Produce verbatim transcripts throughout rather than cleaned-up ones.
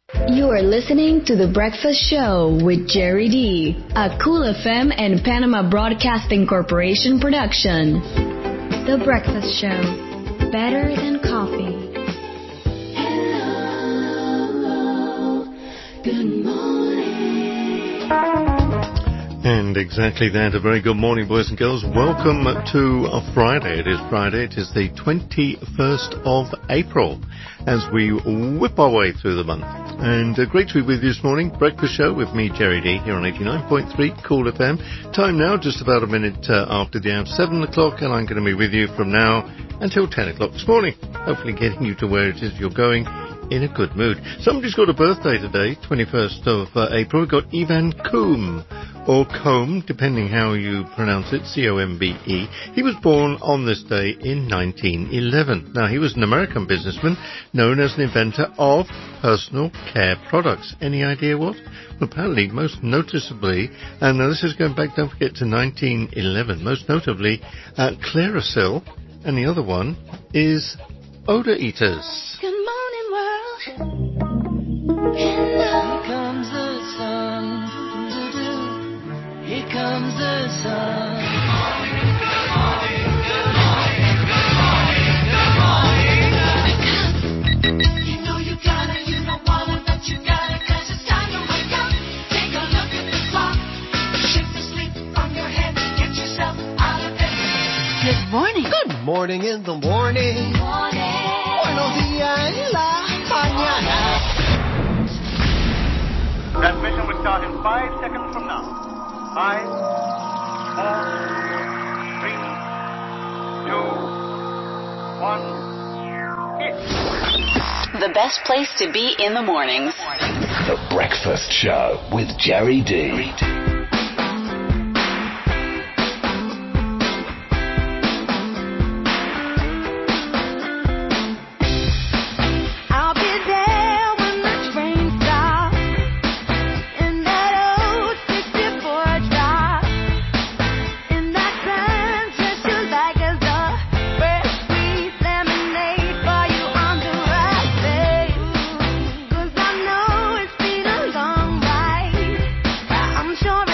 You are listening to The Breakfast Show with Jerry D, a Cool F M and Panama Broadcasting Corporation production. The Breakfast Show, better than coffee. Hello, good morning. And exactly that, a very good morning, boys and girls. Welcome to a Friday. It is Friday. It is the twenty-first of April as we whip our way through the month. And uh, great to be with you this morning. Breakfast Show with me, Jerry D, here on eighty-nine point three Cool F M. Time now, just about a minute uh, after the hour of seven o'clock, and I'm going to be with you from now until ten o'clock this morning. Hopefully getting you to where it is you're going in a good mood. Somebody's got a birthday today, twenty-first of uh, April. We've got Ivan Combe, or Combe, depending how you pronounce it, C O M B E. He was born on this day in nineteen eleven. Now, he was an American businessman known as an inventor of personal care products. Any idea what? Well, apparently, most noticeably, and now this is going back, don't forget, to nineteen eleven, most notably, uh, Clearasil, and the other one is Odor Eaters. Good morning, world. Hello. Here comes the sun. Here comes the sun. Good morning, good morning, good morning, good morning, good morning. You know you gotta, you don't wanna, but you gotta, 'cause it's time to wake up. Take a look at the clock. Shake the sleep from your head. Get yourself out of bed. Good morning. Good morning in the morning. Morning. Buenos días en la mañana. Transmission will start in five seconds from now. Five, four, three, two, one, hit. The best place to be in the mornings. The Breakfast Show with Jerry D. Sure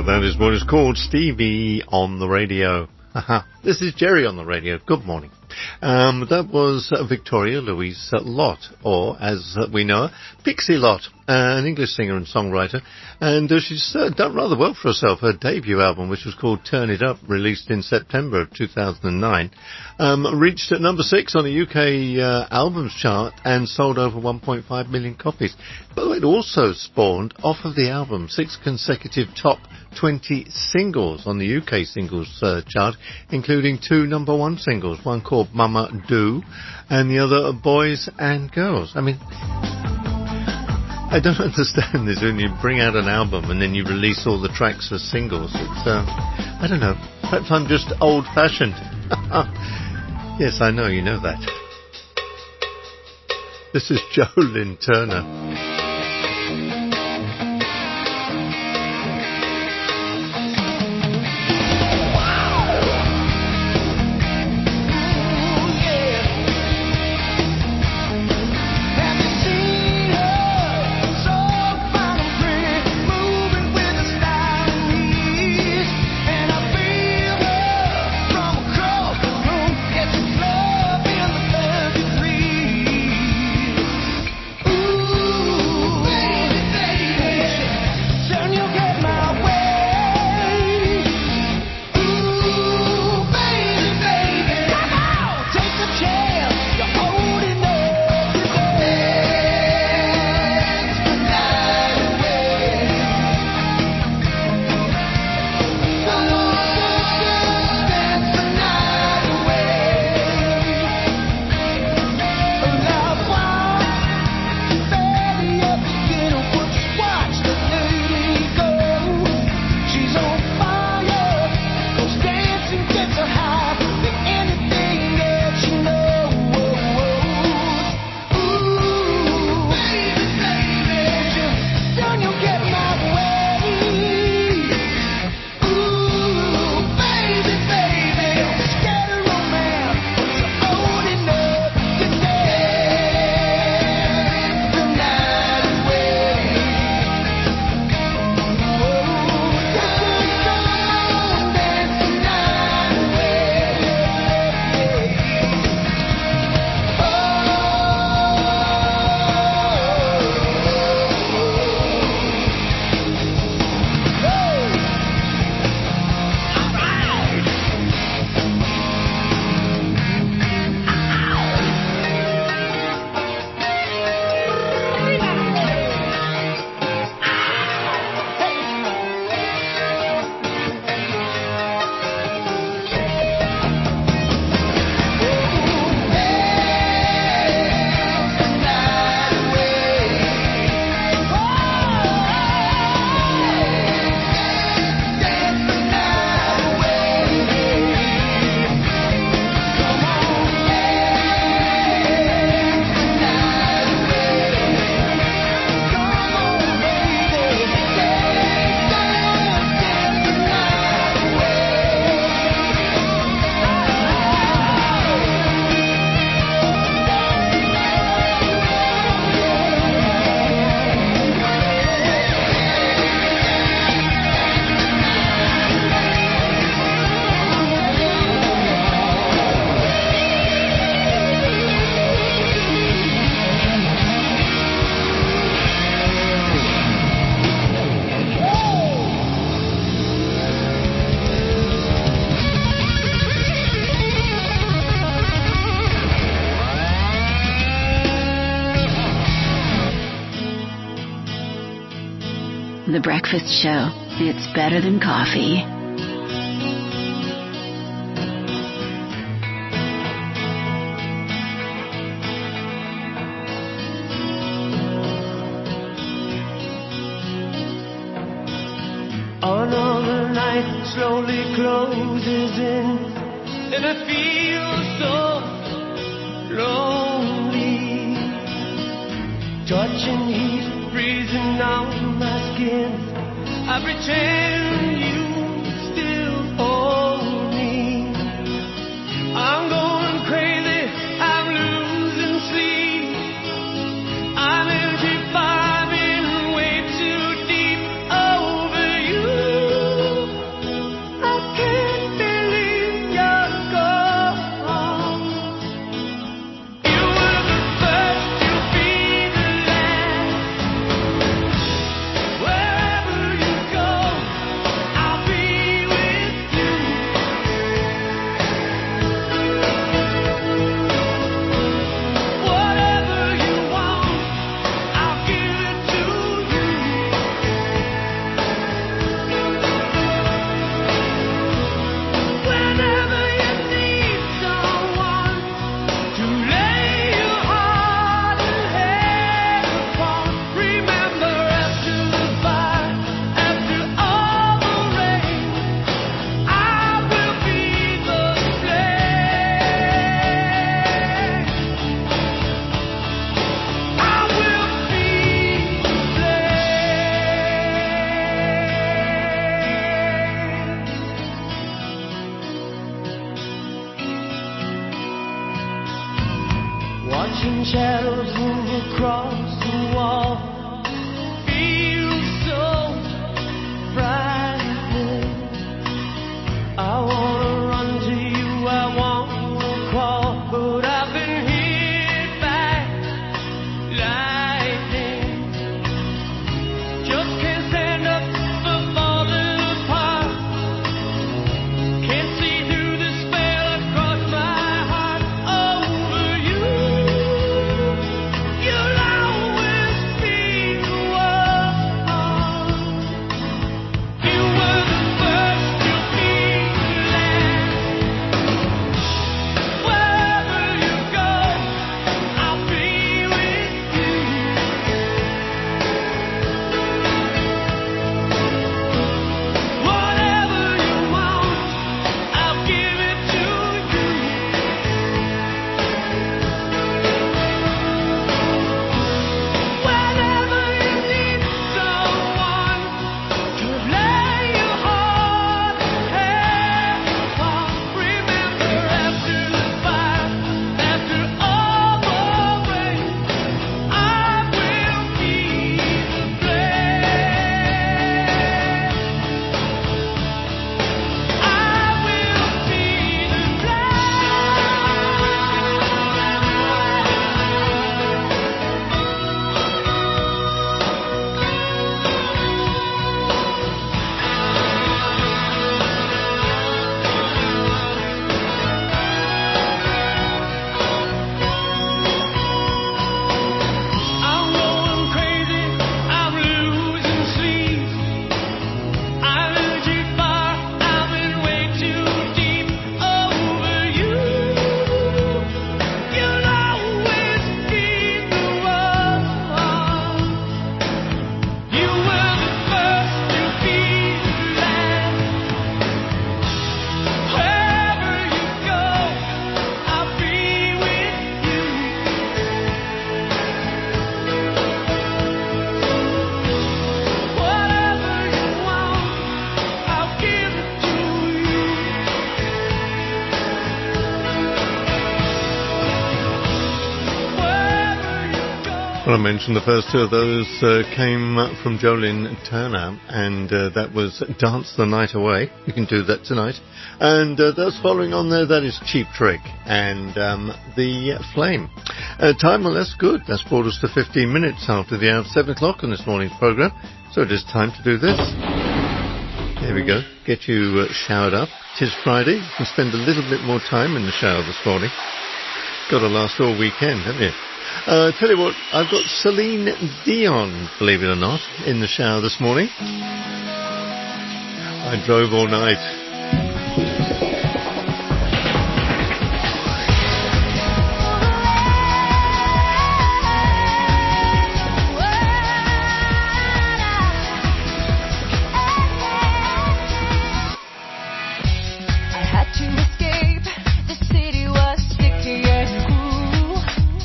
that is what is called Stevie on the radio. This is Jerry on the radio. Good morning. Um, that was uh, Victoria Louise Lott, or as uh, we know her, Pixie Lott, uh, an English singer and songwriter, and uh, she's uh, done rather well for herself. Her debut album, which was called Turn It Up, released in September of two thousand nine, um, reached at number six on the U K uh, albums chart and sold over one point five million copies. But it also spawned, off of the album, six consecutive top twenty singles on the U K singles uh, chart, including two number one singles, one called Mama Do and the other Boys and Girls. I mean, I don't understand this when you bring out an album and then you release all the tracks as singles. It's, uh, I don't know, perhaps I'm just old-fashioned. Yes, I know, you know that. This is Jolyn Turner. The Breakfast Show. It's better than coffee. Another night slowly closes in, and I feel so lonely. Touching heat, freezing on my skin. I pretend you still hold me. I'm going crazy, I'm losing sleep. I'm empty, vibing way too deep over you. watching shadows move across the wall. Feels so frightening. I wanna run to you, I wanna crawl, but I've been hit by lightning. Just can't stand up for falling apart. Can't see through the spell across my heart over you. You'll always be the one. You were the first, you'll be the last. Wherever you go, I'll be with you. Whatever you want, I'll give it to you. Whenever you need someone to lay your heart and upon, remember after the fire, after all the rain, I will be the flame. I will be the I'm going crazy, I'm losing sleep. I'm in too far, I've been way too deep over you. You'll always be the one. You were the first, you'll be the last. Wherever you go, I'll be with you. Whatever you want, I'll give it to you. Wherever you go. Well, I mentioned the first two of those uh, came from Jolene Turner, and uh, that was Dance the Night Away. You can do that tonight. And uh, those following on there, that is Cheap Trick and um, The Flame. Uh, time, well, that's good. That's brought us to fifteen minutes after the hour of seven o'clock on this morning's programme. So it is time to do this. There we go. Get you uh, showered up. Tis Friday. You can spend a little bit more time in the shower this morning. Got to last all weekend, haven't you? Uh, tell you what, I've got Celine Dion, believe it or not, in the shower this morning. I drove all night. I had to escape. The city was sticky and cool.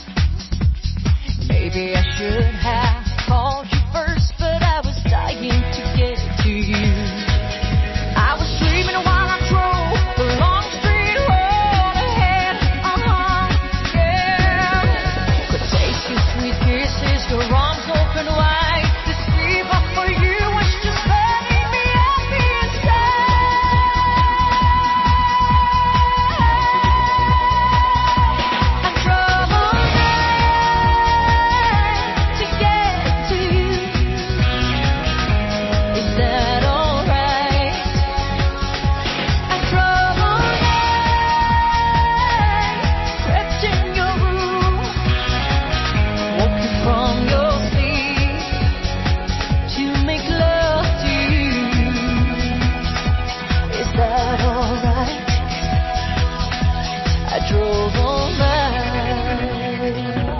Maybe I should have called you first, but I was dying to get to you. I was dreaming while I drove the long street road ahead. Uh-huh, yeah. Could taste your sweet kisses, your arms open wide. This fever for you was just burning me up inside. I drove all night to get to you. Is that alright? I drove all night, crept in your room, woke you from your sleep to make love to you. Is that alright? I drove all night.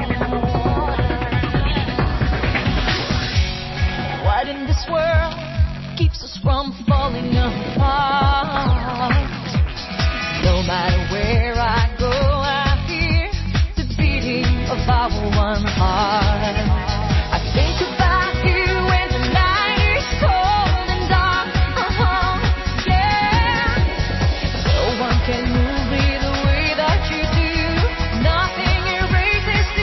What in this world keeps us from falling apart? No matter where I go, I hear the beating of our one heart. I think about you when the night is cold and dark. Uh-huh, yeah. No one can move me the way that you do. Nothing erases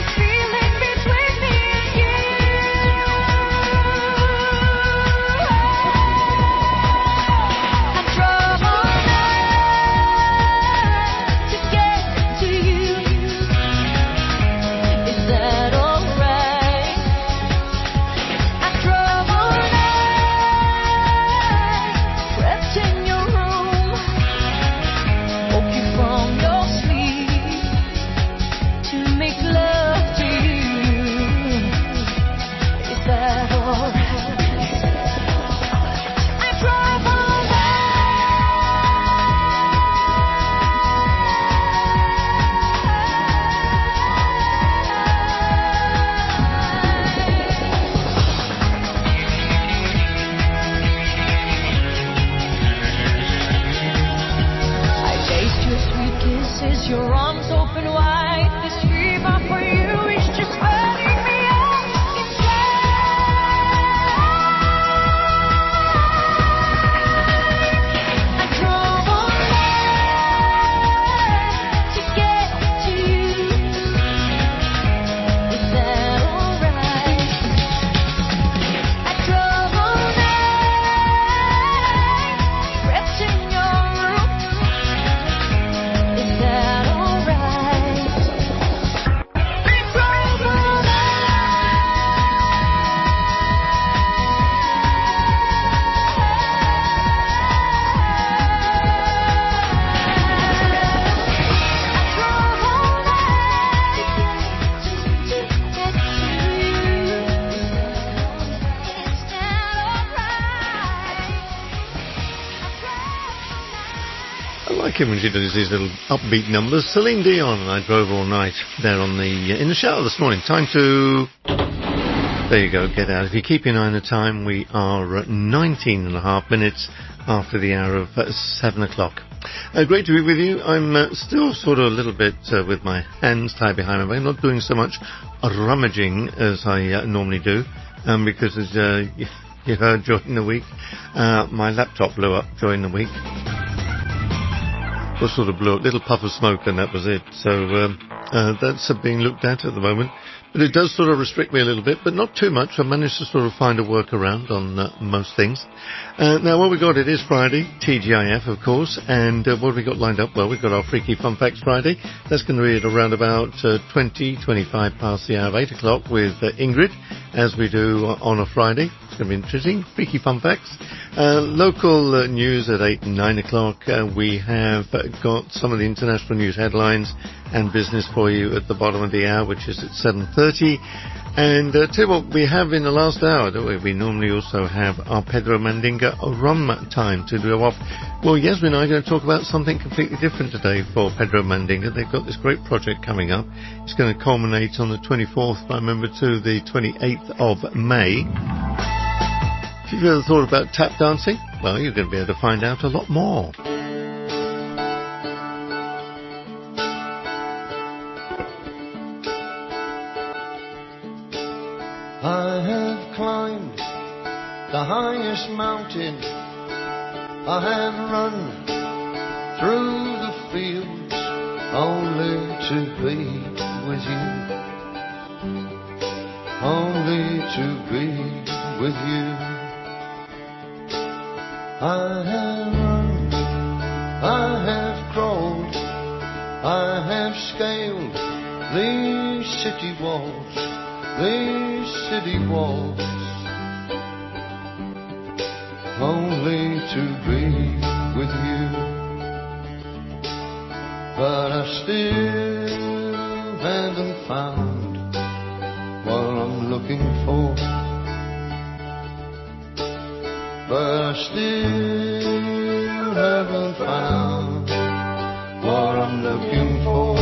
like it when she does these little upbeat numbers. Celine Dion and I Drove All Night there on the uh, in the shower this morning. Time to... There you go, get out. If you keep your eye on the time, we are at nineteen and a half minutes after the hour of uh, seven o'clock. Uh, great to be with you. I'm uh, still sort of a little bit uh, with my hands tied behind my back. I'm not doing so much rummaging as I uh, normally do, um, because as uh, you, you heard during the week, uh, my laptop blew up during the week. Well, sort of blew up, little puff of smoke, and that was it. So um, uh, that's uh, being looked at at the moment. But it does sort of restrict me a little bit, but not too much. I managed to sort of find a workaround on uh, most things. Uh, now, what we got, it is Friday, T G I F, of course, and uh, what have we got lined up? Well, we've got our Freaky Fun Facts Friday. That's going to be at around about uh, twenty, twenty-five past the hour of eight o'clock with uh, Ingrid, as we do on a Friday. It's going to be interesting. Freaky Fun Facts. Uh, local uh, news at eight and nine o'clock. Uh, we have uh, got some of the international news headlines and business for you at the bottom of the hour, which is at seven thirty. And uh, tell you what we have in the last hour, don't we? We normally also have our Pedro Mandinga rum time to go off. Well, Yasmin and I are going to talk about something completely different today for Pedro Mandinga. They've got this great project coming up. It's going to culminate on the twenty-fourth, if I remember, to the twenty-eighth of May. If you've ever thought about tap dancing, well, you're going to be able to find out a lot more. I have climbed the highest mountain. I have run through the fields only to be with you. Only to be with you. I have run, I have crawled, I have scaled these city walls, these city walls, only to be with you. But I still haven't found what I'm looking for. But I still haven't found what I'm looking for.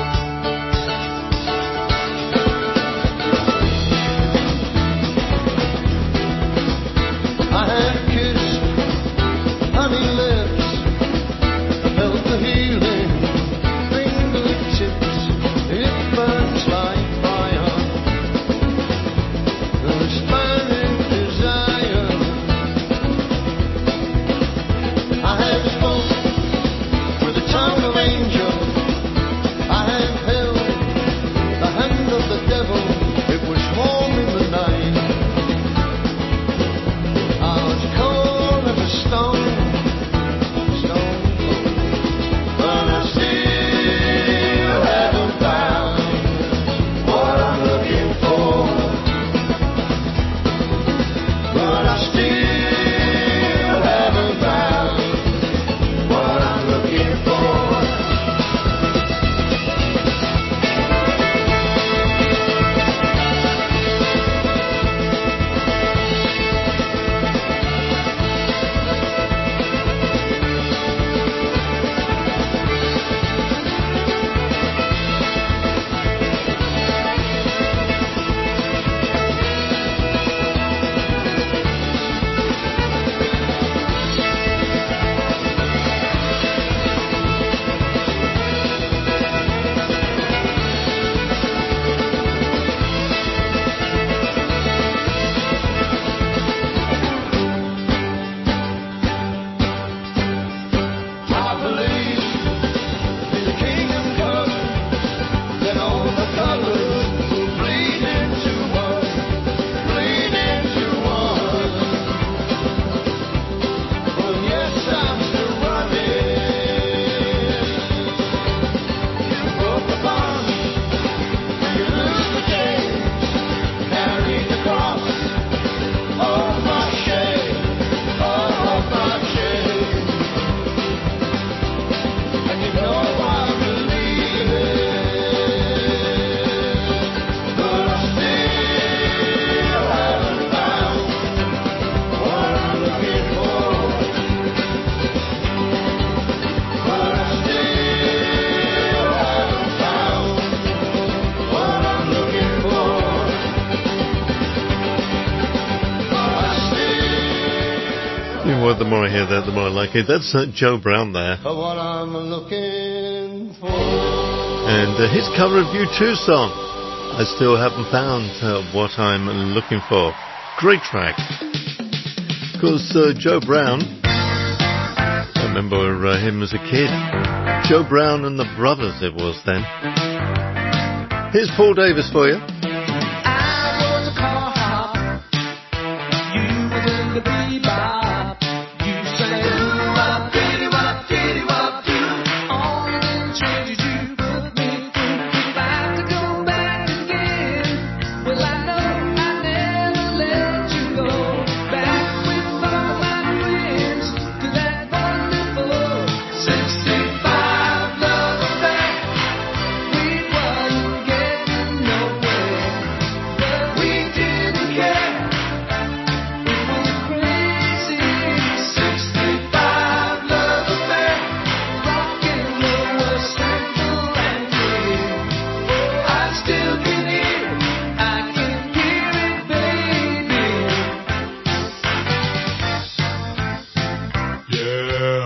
I have kissed honey lips, felt the healing fingertips. It burns like fire, the inspiring desire. I have spoken with the tongue of angels. Well, the more I hear that, the more I like it. That's uh, Joe Brown there. For what I'm looking for. And uh, his cover of U two song, I Still Haven't Found uh, What I'm Looking For. Great track. Of course, uh, Joe Brown, I remember uh, him as a kid. Joe Brown and the Brothers it was then. Here's Paul Davis for you. I was a car hop. You was in the bebop. You sang doo-wop, diddy-wop, diddy-wop, doo. All of them changes you put me through. If I could go back again, well, I know I never let you go. Back with all my friends to that wonderful sixty-five love affair. We wasn't getting nowhere, but we didn't care. It was a crazy sixty-five love affair. Rock and roll was simple and clear. Oh, I still can hear, I can hear it, baby. Yeah.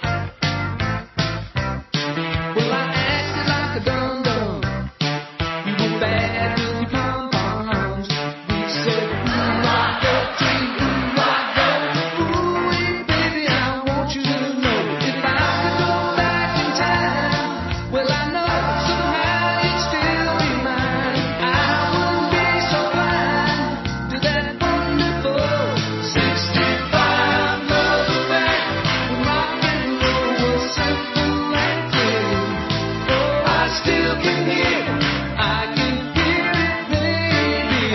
Well, I acted like a dum-dum. You were bad with your pom-poms. We said, ooh, rock the tree, ooh, rock the. Ooh, wee, baby, I want you to know. If I could go back in time, well, I know somehow you'd still be mine. I wouldn't be so blind to that wonderful sixty-five love affair. Rock and roll was simple and clear. Oh, I still can hear, I can hear it, baby.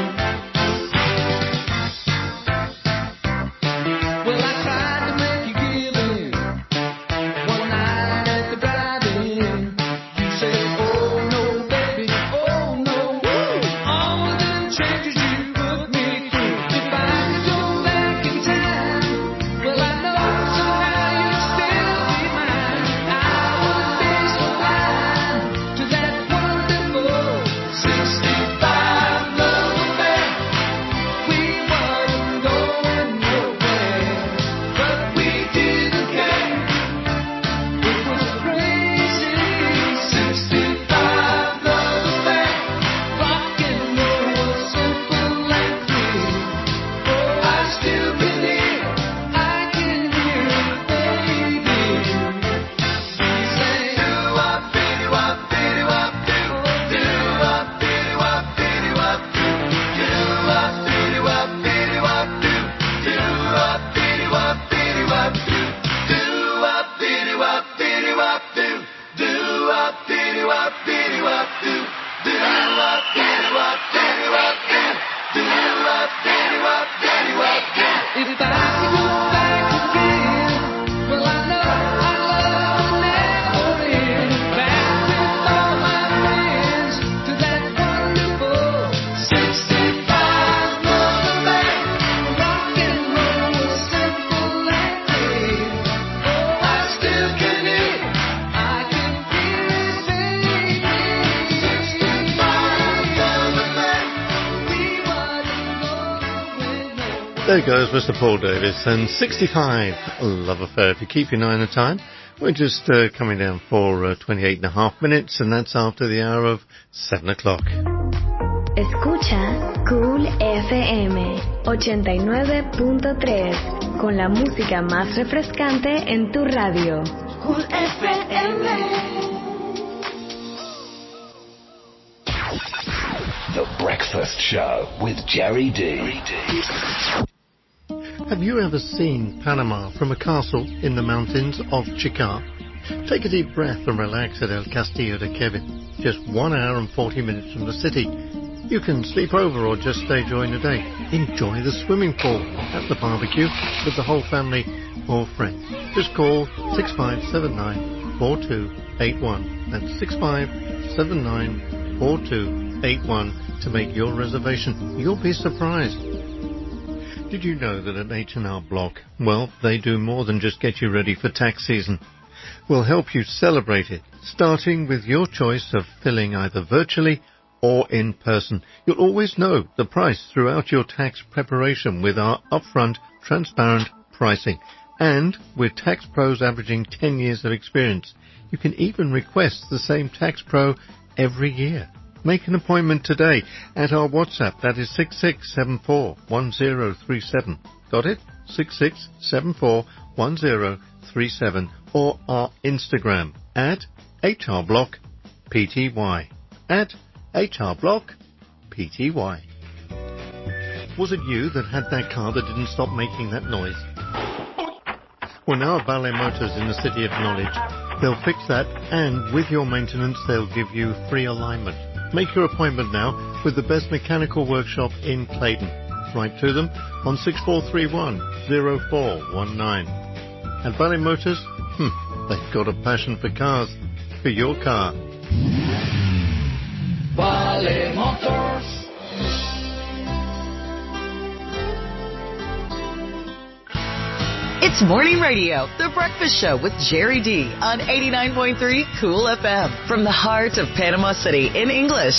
Well, I tried to make you give in. One night at the drive-in, you said, oh no, baby, oh no. All of them changes you put me through. If I could go back in time, well, I know somehow you'd still be mine. I wouldn't be so blind to that wonderful sixty-five love affair. We wasn't going nowhere, but we didn't care. It was a crazy sixty-five love affair. Rock and roll was simple and clear. Oh, I still can hear, I can hear it, baby. We sang doo-wop, diddy-wop, diddy-wop, doo. Doo-wop, diddy-wop, diddy-wop, doo. Doo-wop, diddy-wop, diddy-wop, doo. Doo-wop, diddy-wop, diddy-wop, doo. Doo-wop, diddy-wop, diddy-wop, doo. Doo-wop, diddy-wop, diddy-wop, doo. Doo-wop, diddy-wop, diddy-wop, doo. Doo-wop, diddy-wop, diddy-wop, doo. If I could go back again, well, I know our love would never end. Back with all my friends to that wonderful sixty-five love affair. Rock and roll was simple and clear. Oh, I still can hear, I can hear it, baby. sixty-five love affair. We wasn't going nowhere. There goes Mister Paul Davis and sixty-five Love Affair. If you keep your nine at time, we're just uh, coming down for uh, twenty-eight and a half minutes, and that's after the hour of seven o'clock. Escucha Cool F M ochenta y nueve punto tres con la música más refrescante en tu radio. Cool F M. The Breakfast Show with Jerry D. Have you ever seen Panama from a castle in the mountains of Chicar? Take a deep breath and relax at El Castillo de Kevin, just one hour and forty minutes from the city. You can sleep over or just stay during the day. Enjoy the swimming pool at the barbecue with the whole family or friends. Just call six five seven nine, four two eight one. That's six five seven nine, four two eight one to make your reservation. You'll be surprised. Did you know that at H and R Block, well, they do more than just get you ready for tax season. We'll help you celebrate it, starting with your choice of filling either virtually or in person. You'll always know the price throughout your tax preparation with our upfront, transparent pricing. And with Tax Pros averaging ten years of experience, you can even request the same Tax Pro every year. Make an appointment today at our WhatsApp. That is six six seven four one zero three seven. Got it? six six seven four one zero three seven. Or our Instagram at H R Block P T Y. At H R Block P T Y. Was it you that had that car that didn't stop making that noise? Well, now at Ballet Motors in the City of Knowledge, they'll fix that, and with your maintenance, they'll give you free alignment. Make your appointment now with the best mechanical workshop in Clayton. Write to them on six four three one zero four one nine. At Ballet Motors, hmm, they've got a passion for cars. For your car. Ballet Motors. It's Morning Radio, The Breakfast Show with Jerry D on eighty-nine point three Cool F M from the heart of Panama City in English.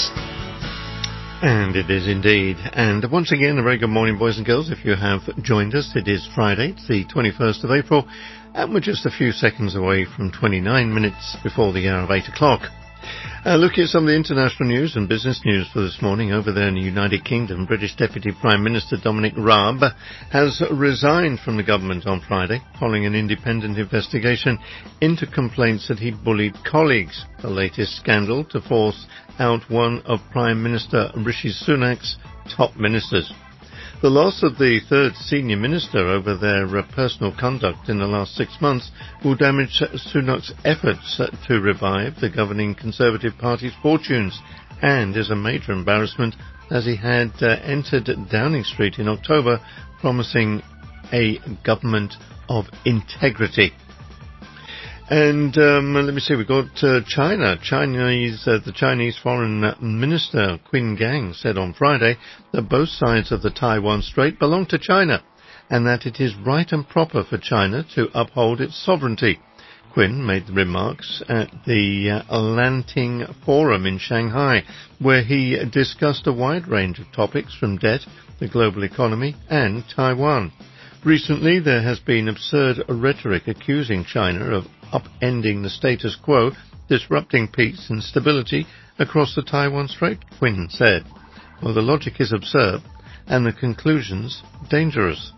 And it is indeed. And once again, a very good morning, boys and girls. If you have joined us, it is Friday, it's the twenty-first of April, and we're just a few seconds away from twenty-nine minutes before the hour of eight o'clock. Uh, looking at some of the international news and business news for this morning over there in the United Kingdom, British Deputy Prime Minister Dominic Raab has resigned from the government on Friday following an independent investigation into complaints that he bullied colleagues, the latest scandal to force out one of Prime Minister Rishi Sunak's top ministers. The loss of the third senior minister over their uh, personal conduct in the last six months will damage Sunak's efforts uh, to revive the governing Conservative Party's fortunes and is a major embarrassment as he had uh, entered Downing Street in October promising a government of integrity. And um, let me see, we've got uh, China. Chinese, uh, the Chinese Foreign Minister Qin Gang said on Friday that both sides of the Taiwan Strait belong to China and that it is right and proper for China to uphold its sovereignty. Qin made the remarks at the uh, Lanting Forum in Shanghai, where he discussed a wide range of topics from debt, the global economy and Taiwan. Recently, there has been absurd rhetoric accusing China of upending the status quo, disrupting peace and stability across the Taiwan Strait, Qin said. Well, the logic is absurd and the conclusions dangerous.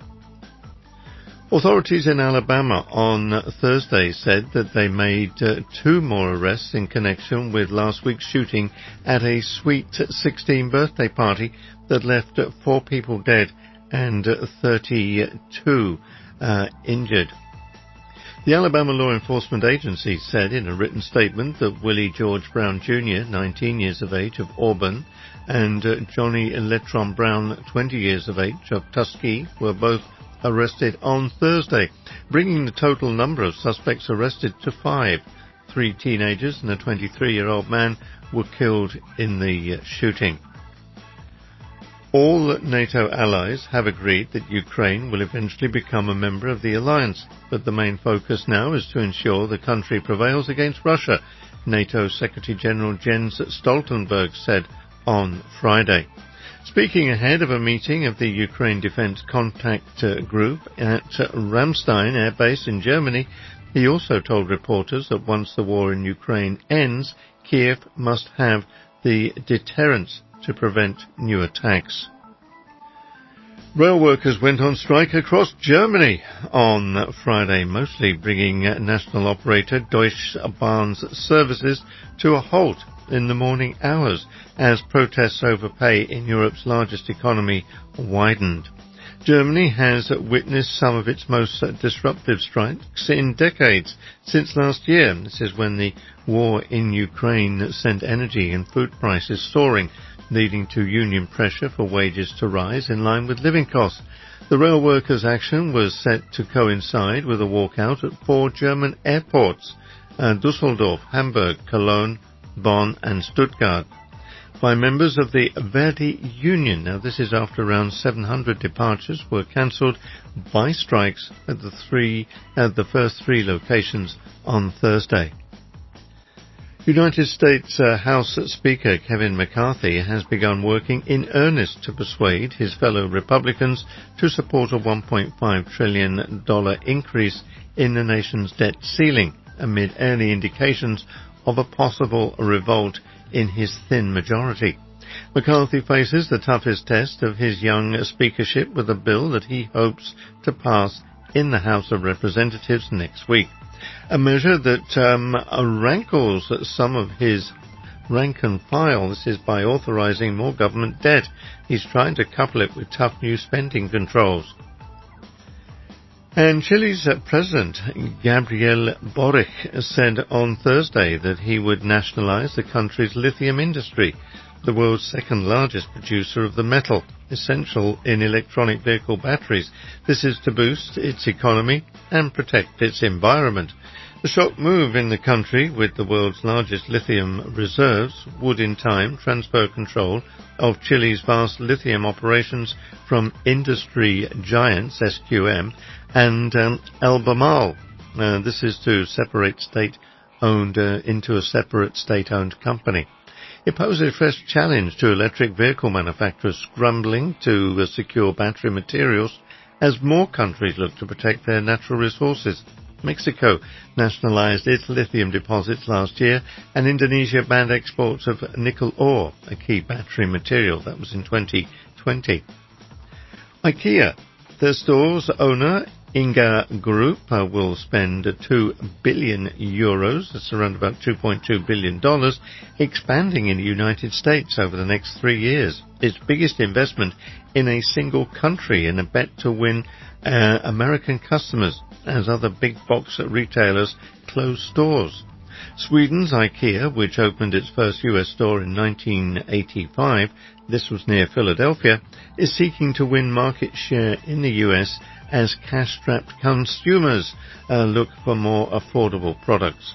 Authorities in Alabama on Thursday said that they made uh, two more arrests in connection with last week's shooting at a Sweet sixteen birthday party that left uh, four people dead and uh, thirty-two uh, injured. The Alabama Law Enforcement Agency said in a written statement that Willie George Brown Junior, nineteen years of age, of Auburn, and uh, Johnny Letron Brown, twenty years of age, of Tuskegee, were both arrested on Thursday, bringing the total number of suspects arrested to five. Three teenagers and a twenty-three-year-old man were killed in the uh, shooting. All NATO allies have agreed that Ukraine will eventually become a member of the alliance, but the main focus now is to ensure the country prevails against Russia, NATO Secretary-General Jens Stoltenberg said on Friday. Speaking ahead of a meeting of the Ukraine Defense Contact uh, Group at uh, Ramstein Air Base in Germany, he also told reporters that once the war in Ukraine ends, Kiev must have the deterrence to prevent new attacks. Rail workers went on strike across Germany on Friday, mostly bringing national operator Deutsche Bahn's services to a halt in the morning hours as protests over pay in Europe's largest economy widened. Germany has witnessed some of its most disruptive strikes in decades since last year. This is when the war in Ukraine sent energy and food prices soaring, leading to union pressure for wages to rise in line with living costs. The rail workers' action was set to coincide with a walkout at four German airports, uh, Dusseldorf, Hamburg, Cologne, Bonn and Stuttgart, by members of the Verdi Union. Now, this is after around seven hundred departures were cancelled by strikes at the three, at the first three locations on Thursday. United States uh, House Speaker Kevin McCarthy has begun working in earnest to persuade his fellow Republicans to support a one point five trillion dollars increase in the nation's debt ceiling amid early indications of a possible revolt in his thin majority. McCarthy faces the toughest test of his young speakership with a bill that he hopes to pass in the House of Representatives next week. A measure that um, rankles some of his rank and file. This is by authorizing more government debt. He's trying to couple it with tough new spending controls. And Chile's President Gabriel Boric said on Thursday that he would nationalize the country's lithium industry, the world's second largest producer of the metal essential in electronic vehicle batteries. This is to boost its economy and protect its environment. The shock move in the country, with the world's largest lithium reserves, would in time transfer control of Chile's vast lithium operations from industry giants S Q M and um, Albemarle. Uh, this is to separate state-owned uh, into a separate state-owned company. It poses a fresh challenge to electric vehicle manufacturers scrambling to uh, secure battery materials as more countries look to protect their natural resources. Mexico nationalized its lithium deposits last year, and Indonesia banned exports of nickel ore, a key battery material. That was in twenty twenty. IKEA, the store's owner, Inga Group, uh, will spend two billion euros, that's around about two point two billion dollars, expanding in the United States over the next three years. Its biggest investment in a single country in a bet to win uh, American customers as other big box retailers close stores. Sweden's IKEA, which opened its first U S store in nineteen eighty-five, this was near Philadelphia, is seeking to win market share in the U S as cash-strapped consumers uh, look for more affordable products.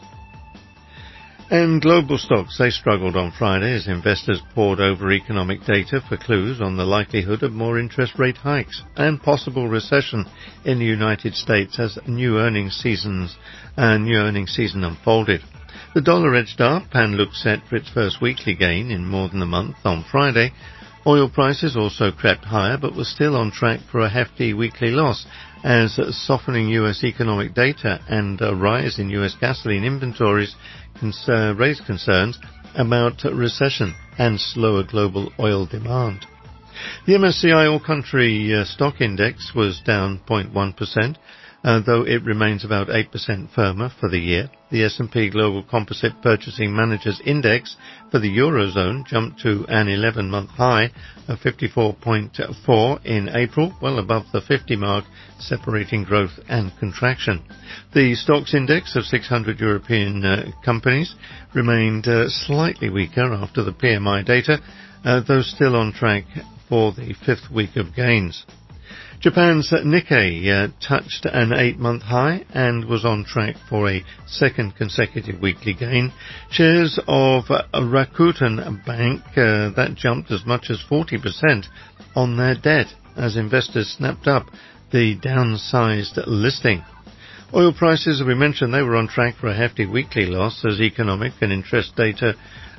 And global stocks, they struggled on Friday as investors pored over economic data for clues on the likelihood of more interest rate hikes and possible recession in the United States as new earnings seasons uh, new earnings season unfolded. The dollar edged up and looked set for its first weekly gain in more than a month on Friday. Oil prices also crept higher, but were still on track for a hefty weekly loss as softening U S economic data and a rise in U S gasoline inventories concern, raised concerns about recession and slower global oil demand. The M S C I All Country uh, Stock Index was down zero point one percent, uh, though it remains about eight percent firmer for the year. The S and P Global Composite Purchasing Managers Index for the Eurozone jumped to an eleven-month high of fifty-four point four in April, well above the fifty mark, separating growth and contraction. The Stocks Index of six hundred European uh, companies remained uh, slightly weaker after the P M I data, uh, though still on track for the fifth week of gains. Japan's Nikkei uh, touched an eight-month high and was on track for a second consecutive weekly gain. Shares of uh, Rakuten Bank, uh, that jumped as much as forty percent on their debt as investors snapped up the downsized listing. Oil prices, as we mentioned, they were on track for a hefty weekly loss as economic and interest data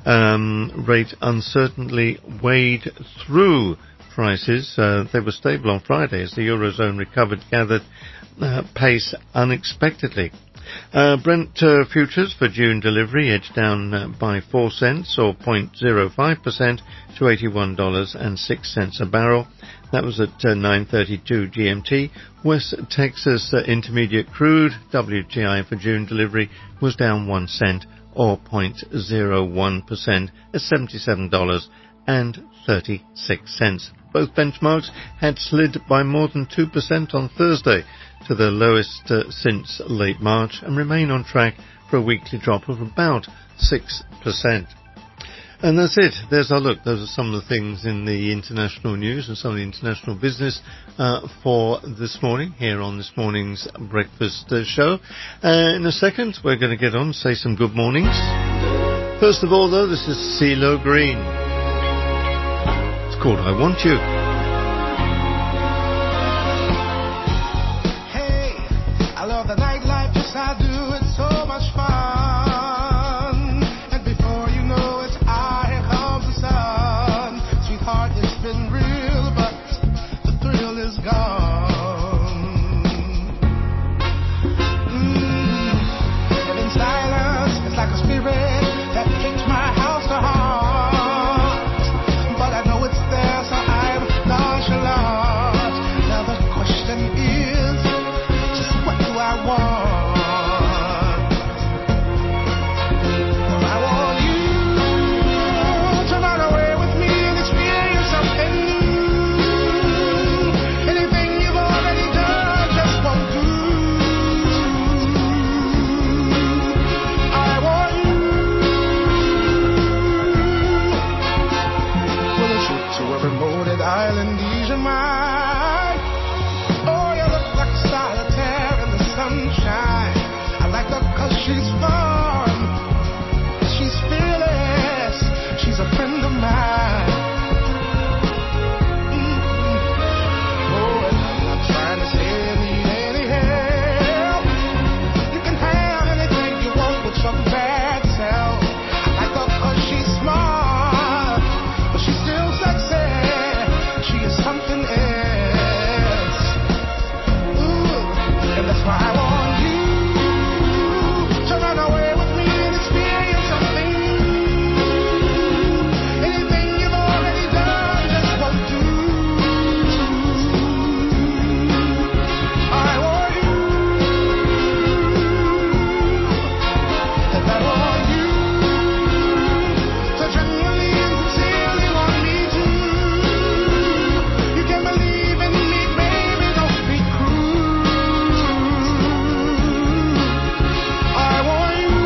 um, rate uncertainly weighed through prices. Uh, they were stable on Friday as the Eurozone recovered gathered uh, pace unexpectedly. Uh, Brent uh, futures for June delivery edged down uh, by four cents or zero point zero five percent to eighty-one dollars and six cents a barrel. That was at uh, nine thirty-two G M T. West Texas uh, Intermediate Crude W T I for June delivery was down one cent or zero point zero one percent at seventy-seven dollars and thirty-six cents. Both benchmarks had slid by more than two percent on Thursday to the lowest uh, since late March and remain on track for a weekly drop of about six percent. And that's it. There's our look. Those are some of the things in the international news and some of the international business uh, for this morning here on this morning's breakfast uh, show. Uh, in a second, we're going to get on and say some good mornings. First of all, though, this is CeeLo Green. It's called I Want You. Hey, I love the nightlife, yes I do, it's so much fun. And to a remote island, ease your mind. Oh, you look like a solitaire in the sunshine. I like her 'cause she's fun. She's fearless. She's a friend of mine. Mm-hmm. Oh, and I'm not trying to say you need any help. You can have anything you want with your bad self. I like her 'cause she's smart, but she's still sexy. She is something else. Ooh, and that's why I want you to run away with me and experience something new. Anything you've already done just won't do. I want you, and I want you to genuinely and sincerely want me to. You can believe in me, baby, don't be cruel. I want you.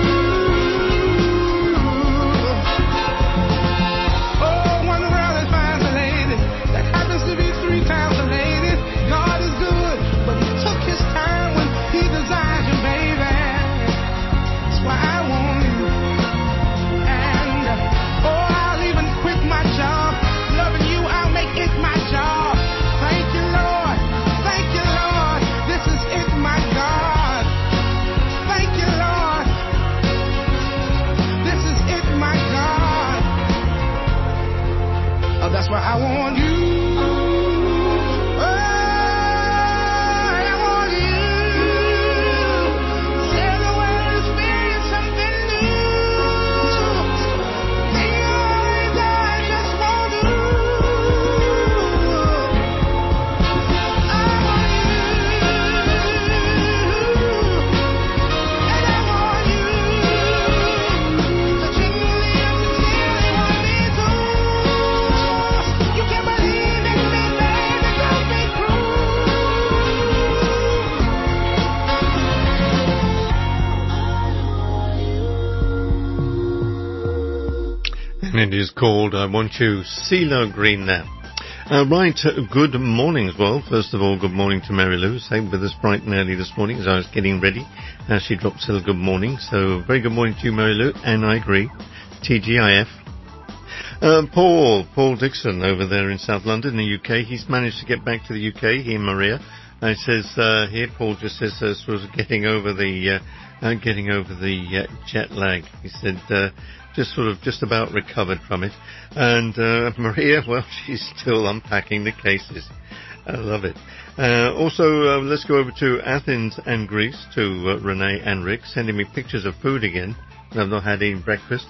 Oh, one really finds a lady that happens to be three times a lady. God is good, but he took his time when he designed you, baby. That's why I want you. And oh, I'll even quit my job. Loving you, I'll make it my job. Thank you, Lord. Thank you, Lord. This is it, my God. Thank you, Lord. This is it, my God. Oh, that's why I want you. Oh, I want you. Sail away and experience something new. Thing you already done just won't do. I want you. And I want you to genuinely and sincerely want me to. You can believe in me, baby, don't be cruel. And it is called I Want You, CeeLo Green now. Uh, right, uh, good morning as well. First of all, good morning to Mary Lou. Stayed with us bright and early this morning as I was getting ready. Uh, she dropped still a good morning. So very good morning to you, Mary Lou. And I agree. T G I F. Uh, Paul, Paul Dixon over there in South London, the U K. He's managed to get back to the U K, he and Maria. And it says, uh, here, Paul just says, uh, sort of getting over the, uh, uh, getting over the uh, jet lag. He said, uh, just sort of just about recovered from it. And, uh, Maria, well, she's still unpacking the cases. I love it. Uh, also, uh, let's go over to Athens and Greece to uh, Renee and Rick, sending me pictures of food again. I've not had any breakfast.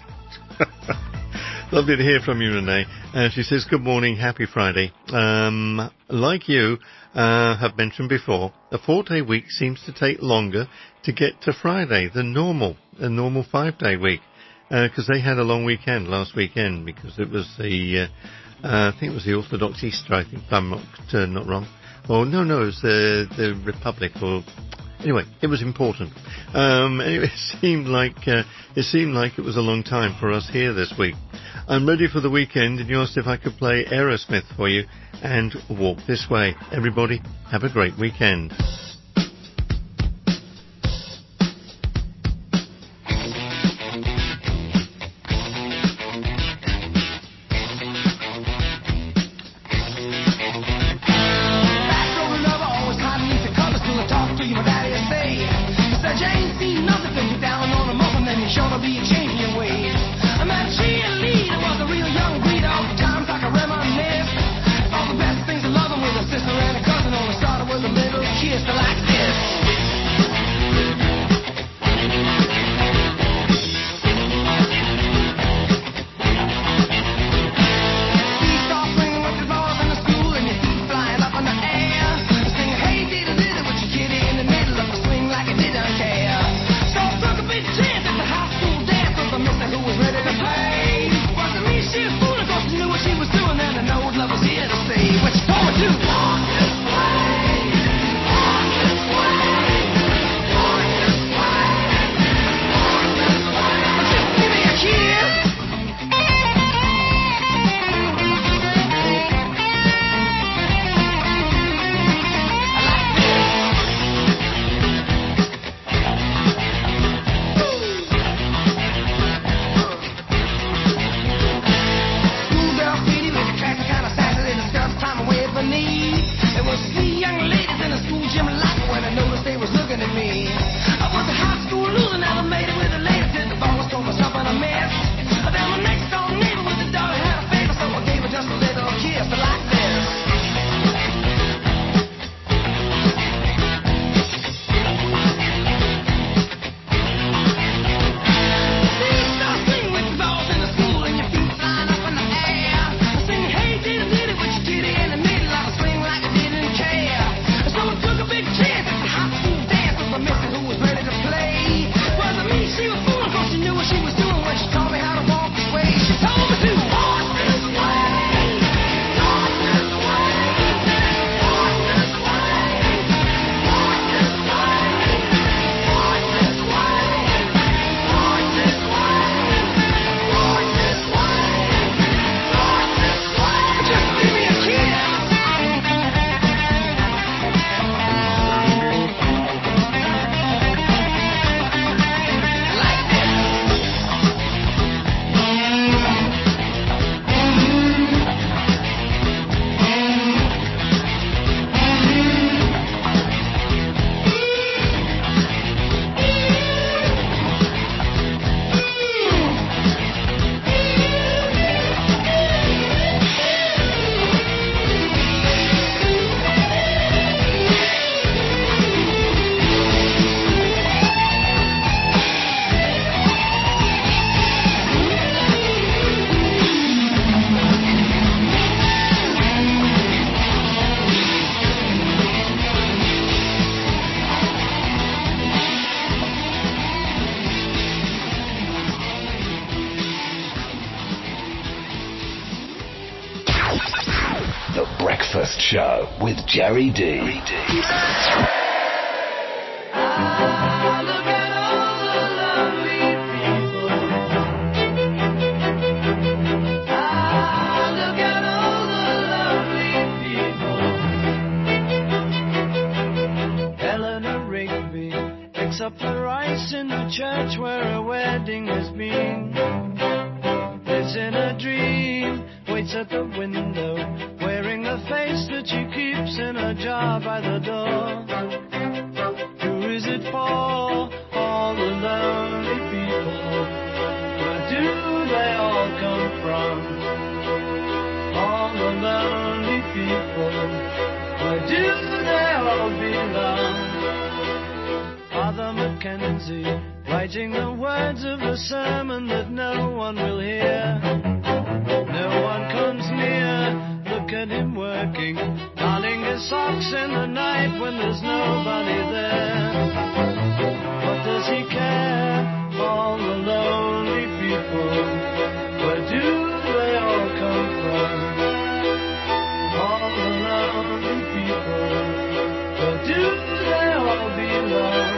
Lovely to hear from you, Renee. Uh, she says, good morning, happy Friday. Um, like you uh, have mentioned before, a four-day week seems to take longer to get to Friday than normal, a normal five-day week. Because uh, they had a long weekend last weekend because it was the, uh, uh, I think it was the Orthodox Easter, I think, if I'm not, uh, not wrong. Oh, no, no, it was the, the Republic or... Anyway, it was important. Um, anyway, it seemed like uh, it seemed like it was a long time for us here this week. I'm ready for the weekend, and you asked if I could play Aerosmith for you and Walk This Way. Everybody, have a great weekend. Sister and a cousin on the started with a little kiss. The Breakfast Show with Jerry D. Up the rice in the church where a wedding has been. Lives in a dream, waits at the window, wearing the face that she keeps in a jar by the door. Who is it for? All the lonely people. Where do they all come from? All the lonely people. Where do they all belong? Father Mackenzie, writing the words of the sermon that no one will hear. No one comes near, look at him working, darning his socks in the night when there's nobody there. What does he care? All the lonely people, where do they all come from? All the lonely people, where do they all belong?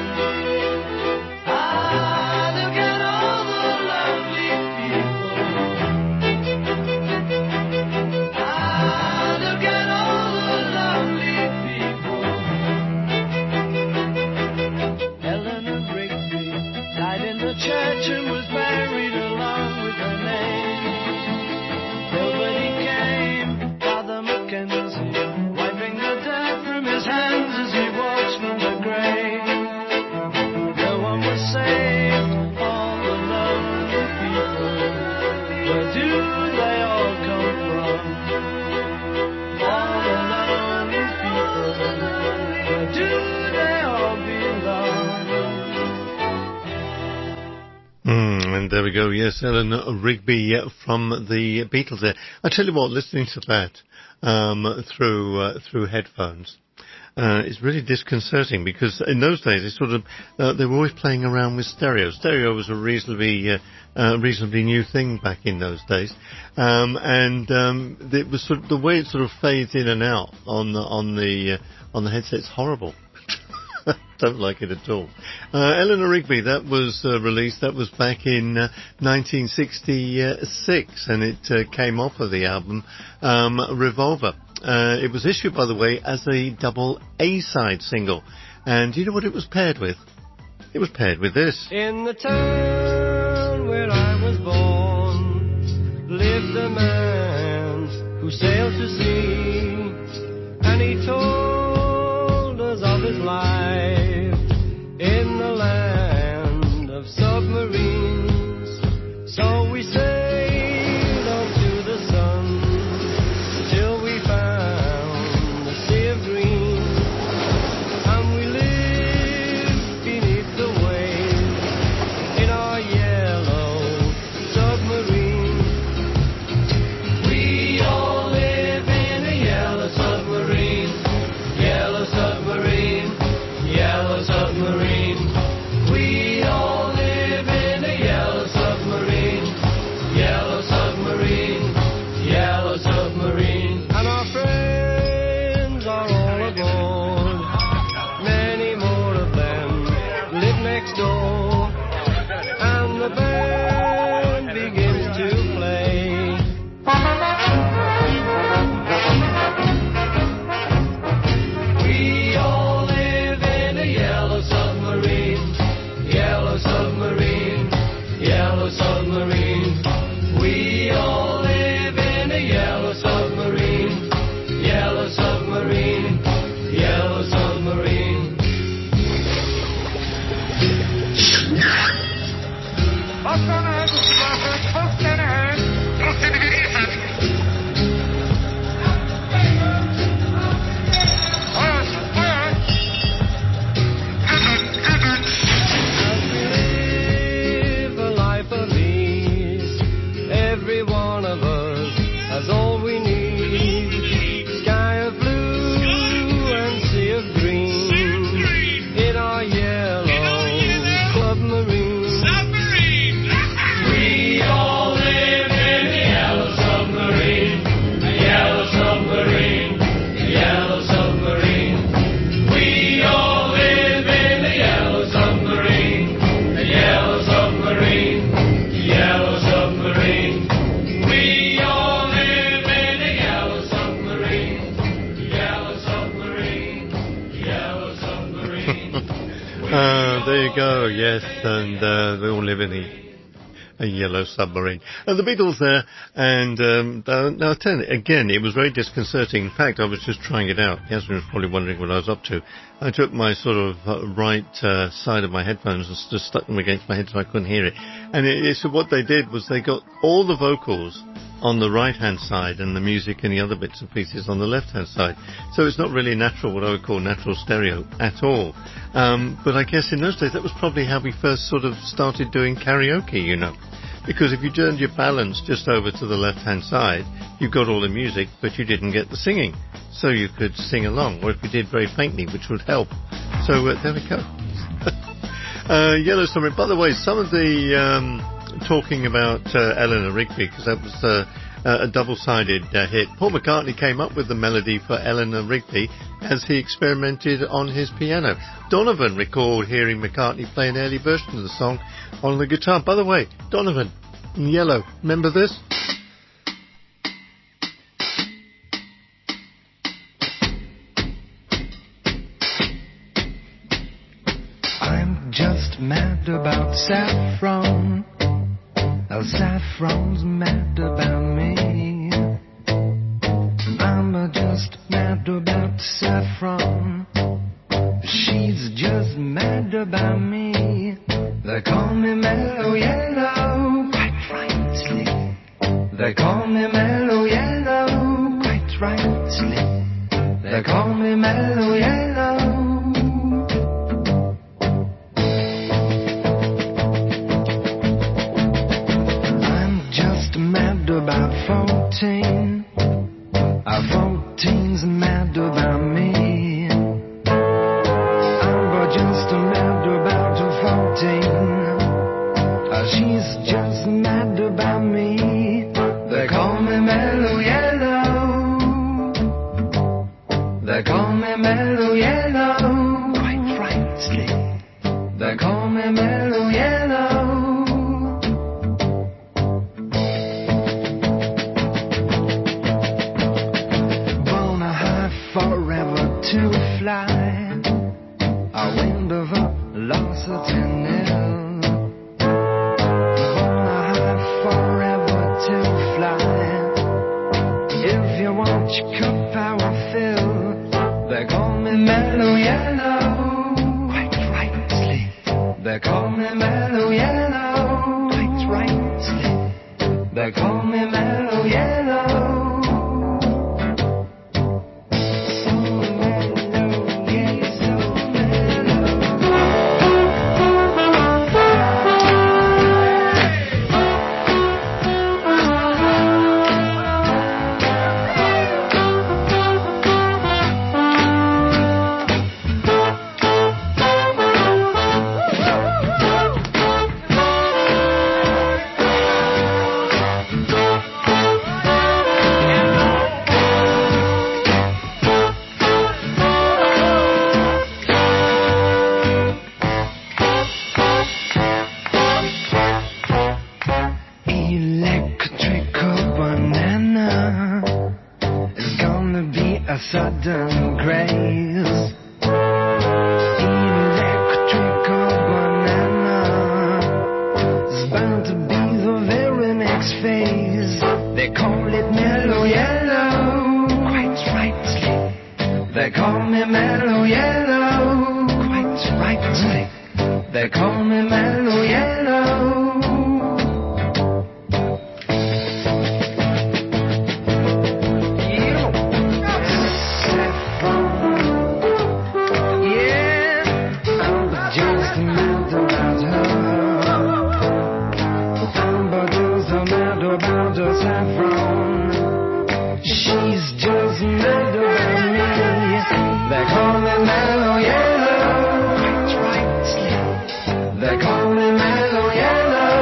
Church and was buried along with her name. Nobody came, Father Mackenzie, wiping the dirt from his hands as he walks from the grave. No one was saved, all the lonely people. Where do they all come from? All the lonely people. Where do they all belong? And there we go. Yes, Eleanor Rigby from the Beatles there. I tell you what, listening to that um, through uh, through headphones uh, is really disconcerting, because in those days, it's sort of uh, they were always playing around with stereo. Stereo was a reasonably uh, uh, reasonably new thing back in those days, um, and um, it was sort of, the way it sort of fades in and out on the on the uh, on the headset's horrible. Don't like it at all. Uh, Eleanor Rigby, that was uh, released, that was back in uh, nineteen sixty-six, and it uh, came off of the album um, Revolver. Uh, it was issued, by the way, as a double A-side single. And do you know what it was paired with? It was paired with this. In the town where I was born lived a man who sailed to sea, and he told us of his life in the land of submarines. So we sailed on to the sun till we found the sea of green, and we lived beneath the waves in our yellow submarine. We all live in a yellow submarine. there you go, yes, and uh, they all live in a, a yellow submarine. And the Beatles there, and um, uh, now I'll tell you, again, it was very disconcerting. In fact, I was just trying it out. Yasmin was probably wondering what I was up to. I took my sort of uh, right uh, side of my headphones and just stuck them against my head so I couldn't hear it. And it, it, so what they did was they got all the vocals on the right-hand side and the music and the other bits and pieces on the left-hand side. So it's not really natural, what I would call natural stereo at all. Um, but I guess in those days that was probably how we first sort of started doing karaoke, you know. Because if you turned your balance just over to the left-hand side, you got all the music, but you didn't get the singing. So you could sing along, or if you did very faintly, which would help. So uh, there we go. uh, Yellow Submarine. By the way, some of the... Um, talking about uh, Eleanor Rigby, because that was uh, a double-sided uh, hit. Paul McCartney came up with the melody for Eleanor Rigby as he experimented on his piano. Donovan recalled hearing McCartney play an early version of the song on the guitar. By the way, Donovan, in yellow, remember this? I'm just mad about saffron. Now saffron's mad about me. I'm just mad about saffron. She's just mad about me. They call me Mellow Yellow, quite rightly. They call me Mellow Yellow, quite rightly. They call me Mellow Yellow. About fourteen, our fourteen's mad about me. I'm just mad about fourteen. Uh, she's just mad about me. They call me Mellow Yellow. They call me Mellow Yellow, quite rightly. They call me Mellow Yellow. Forever to fly, a wind of velocity nil. Born a high forever to fly. If you want your cup power fill, they call me Mellow Yellow, quite rightly. They call me Mellow Yellow, quite rightly. They call me Mellow Yellow. Sudden grace, electrical banana is bound to be the very next phase. They call it Mellow Yellow, quite rightly. They call me Mellow Yellow, quite rightly. They call me Mellow Yellow. She's just mad about me. They call me Mellow Yellow, quite rightly. They call me Mellow Yellow.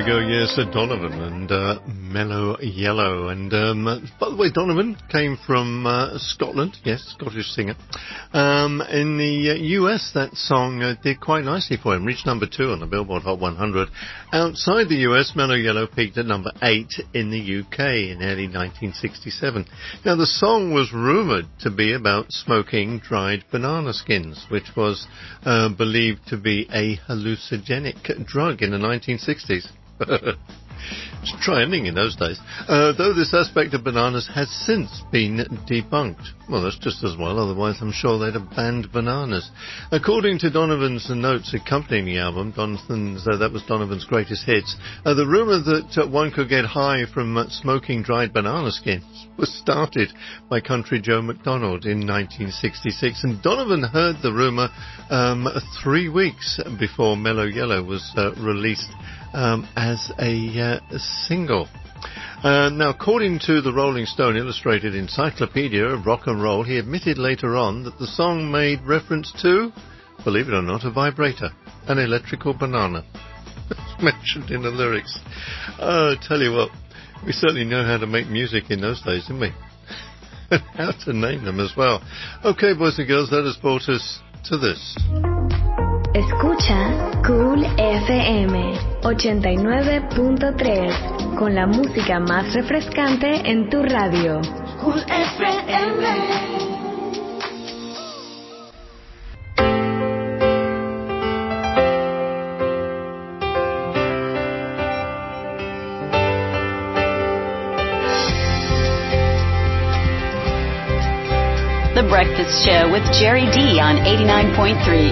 we go, yes, uh, Donovan and uh, Mellow Yellow. And um, uh, by the way, Donovan came from uh, Scotland, yes, Scottish singer. Um, in the uh, U S, that song uh, did quite nicely for him, reached number two on the Billboard Hot one hundred. Outside the U S, Mellow Yellow peaked at number eight in the U K in early nineteen sixty-seven. Now, the song was rumoured to be about smoking dried banana skins, which was uh, believed to be a hallucinogenic drug in the nineteen sixties. It's trending in those days. Uh, though this aspect of bananas has since been debunked. Well, that's just as well, otherwise I'm sure they'd have banned bananas. According to Donovan's notes accompanying the album, Donovan's, uh, that was Donovan's greatest hits, uh, the rumour that uh, one could get high from uh, smoking dried banana skins was started by Country Joe McDonald in nineteen sixty-six, and Donovan heard the rumour um, three weeks before Mellow Yellow was uh, released um, as a uh, a single. Uh, now, according to the Rolling Stone Illustrated Encyclopedia of Rock and Roll, he admitted later on that the song made reference to, believe it or not, a vibrator, an electrical banana. It's mentioned in the lyrics. Oh, tell you what, we certainly know how to make music in those days, didn't we? And how to name them as well. Okay, boys and girls, that has brought us to this. Escucha Cool F M ochenta y nueve punto tres con la música más refrescante en tu radio. Cool F M. The Breakfast Show with Jerry D on eighty-nine point three.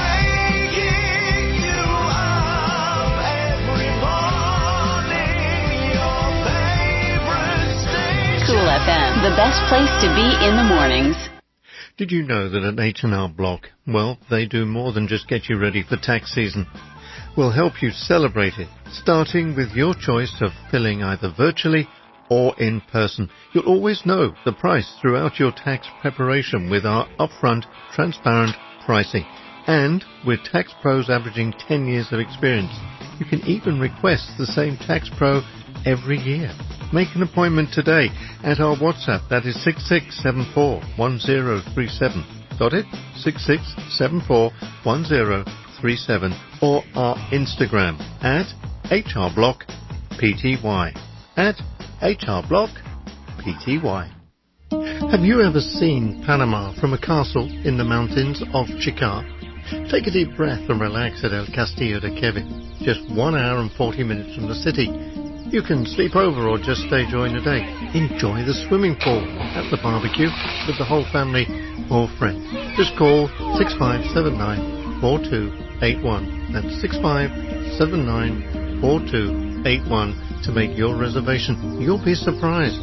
Cool F M, the best place to be in the mornings. Did you know that at H and R Block, well, they do more than just get you ready for tax season. We'll help you celebrate it, starting with your choice of filling either virtually or in person. You'll always know the price throughout your tax preparation with our upfront, transparent pricing. And with tax pros averaging ten years of experience, you can even request the same tax pro every year. Make an appointment today at our WhatsApp. That is six six seven four one zero three seven. Got it? six six seven four one zero three seven. Or our Instagram at H R Block P T Y. At H R Block P T Y. Have you ever seen Panama from a castle in the mountains of Chicar? Take a deep breath and relax at El Castillo de Kevin, just one hour and forty minutes from the city. You can sleep over or just stay during the day. Enjoy the swimming pool at the barbecue with the whole family or friends. Just call six five seven nine four two eight one. That's six five seven nine four two eight one to make your reservation. You'll be surprised.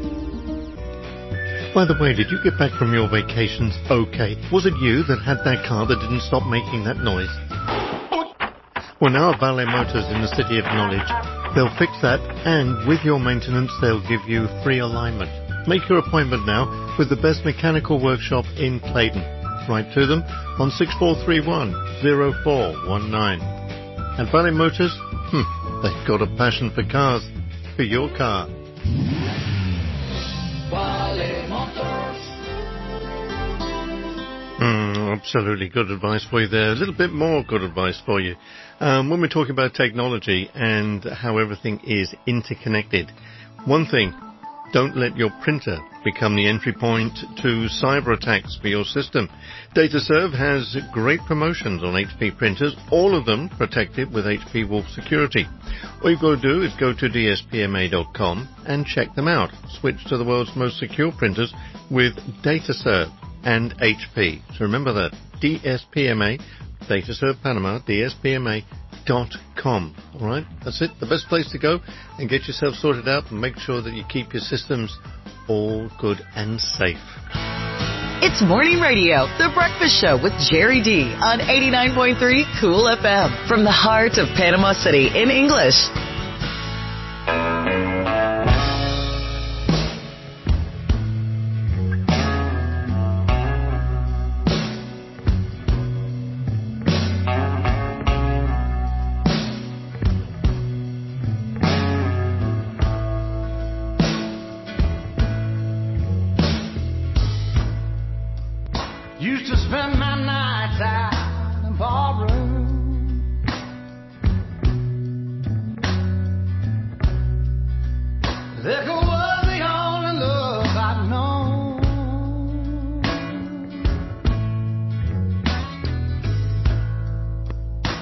By the way, did you get back from your vacations okay? Was it you that had that car that didn't stop making that noise? Well, now at Valet Motors in the City of Knowledge, they'll fix that, and with your maintenance, they'll give you free alignment. Make your appointment now with the best mechanical workshop in Clayton. Write to them on six four three one zero four one nine. At Valet Motors, hmm, they've got a passion for cars, for your car. Mm, absolutely good advice for you there. A little bit more good advice for you. Um, when we're talking about technology and how everything is interconnected, one thing, don't let your printer become the entry point to cyber attacks for your system. DataServe has great promotions on H P printers, all of them protected with H P Wolf Security. All you've got to do is go to D S P M A dot com and check them out. Switch to the world's most secure printers with DataServe and H P. So remember that, D S P M A, DataServe Panama, D S P M A dot com. All right, that's it. The best place to go and get yourself sorted out and make sure that you keep your systems all good and safe. It's Morning Radio, The Breakfast Show with Jerry D on eighty-nine point three Cool F M from the heart of Panama City in English.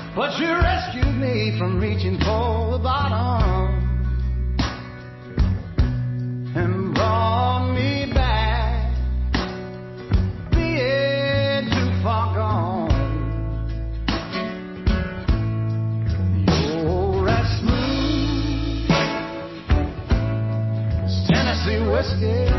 but you rescued me from reaching for the bottom and brought me back, being too far gone. You're as smooth as Tennessee whiskey.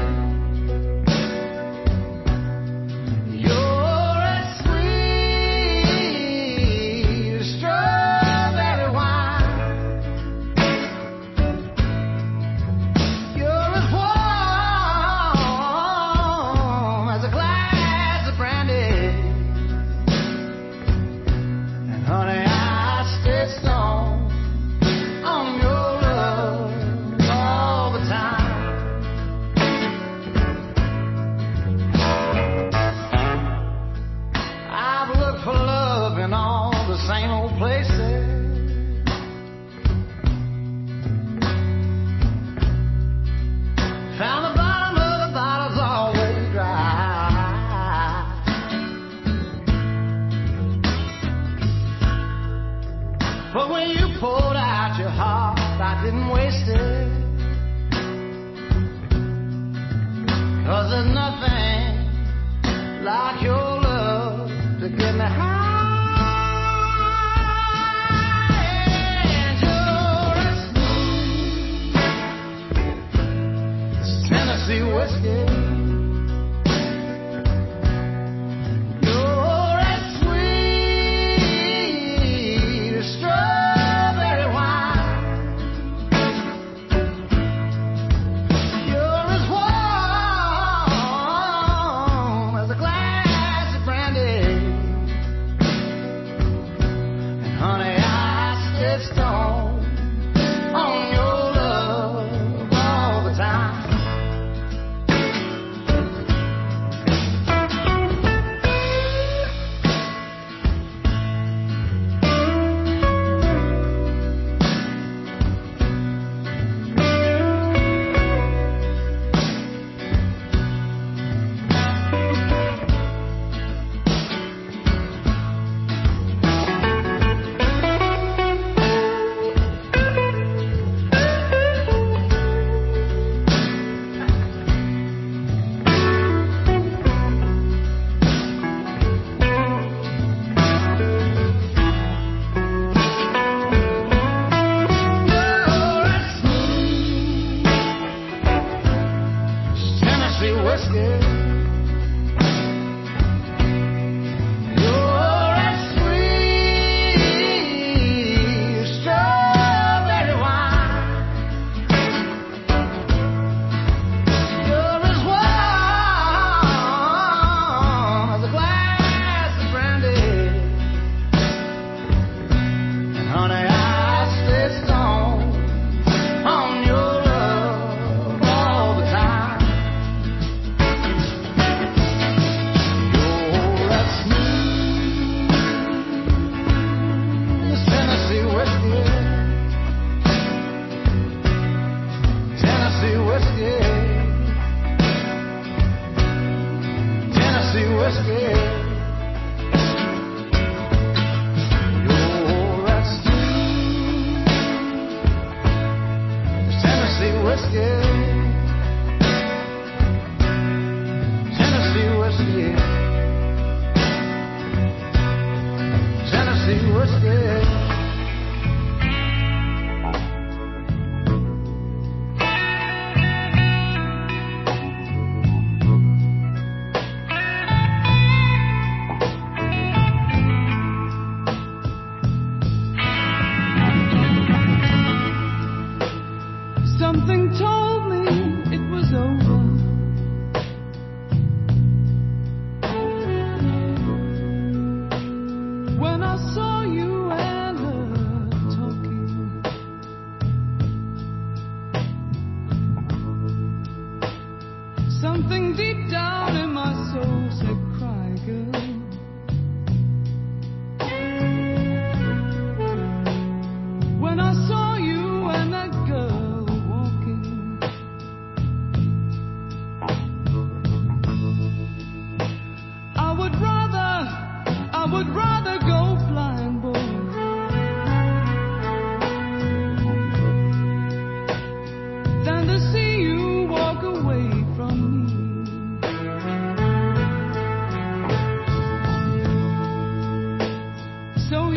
When I saw you and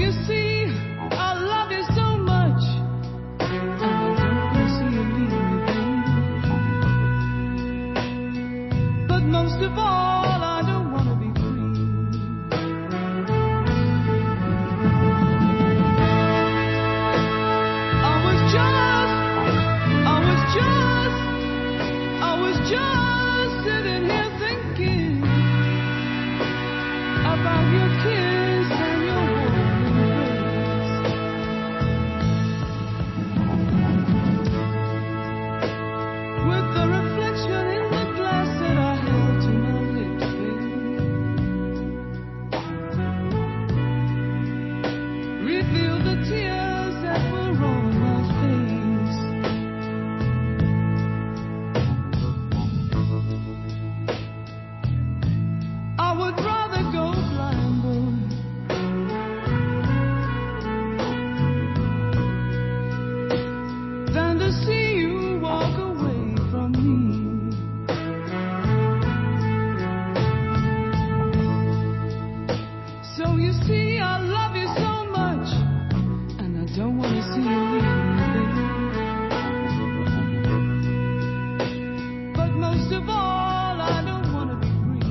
you see, I love you so much. And I don't want to see you leave me, baby. But most of all, I don't want to be free. I was just, I was just, I was just sitting here thinking about your kiss and your warm embrace. With the reflection in the glass that I held to my lips, baby, revealed the tears that were on my face. I would rather go blind, boy, than to see you walk away from me. So you see, I love you so much, and I don't want to see you leave me, baby. But most of all, I don't want to be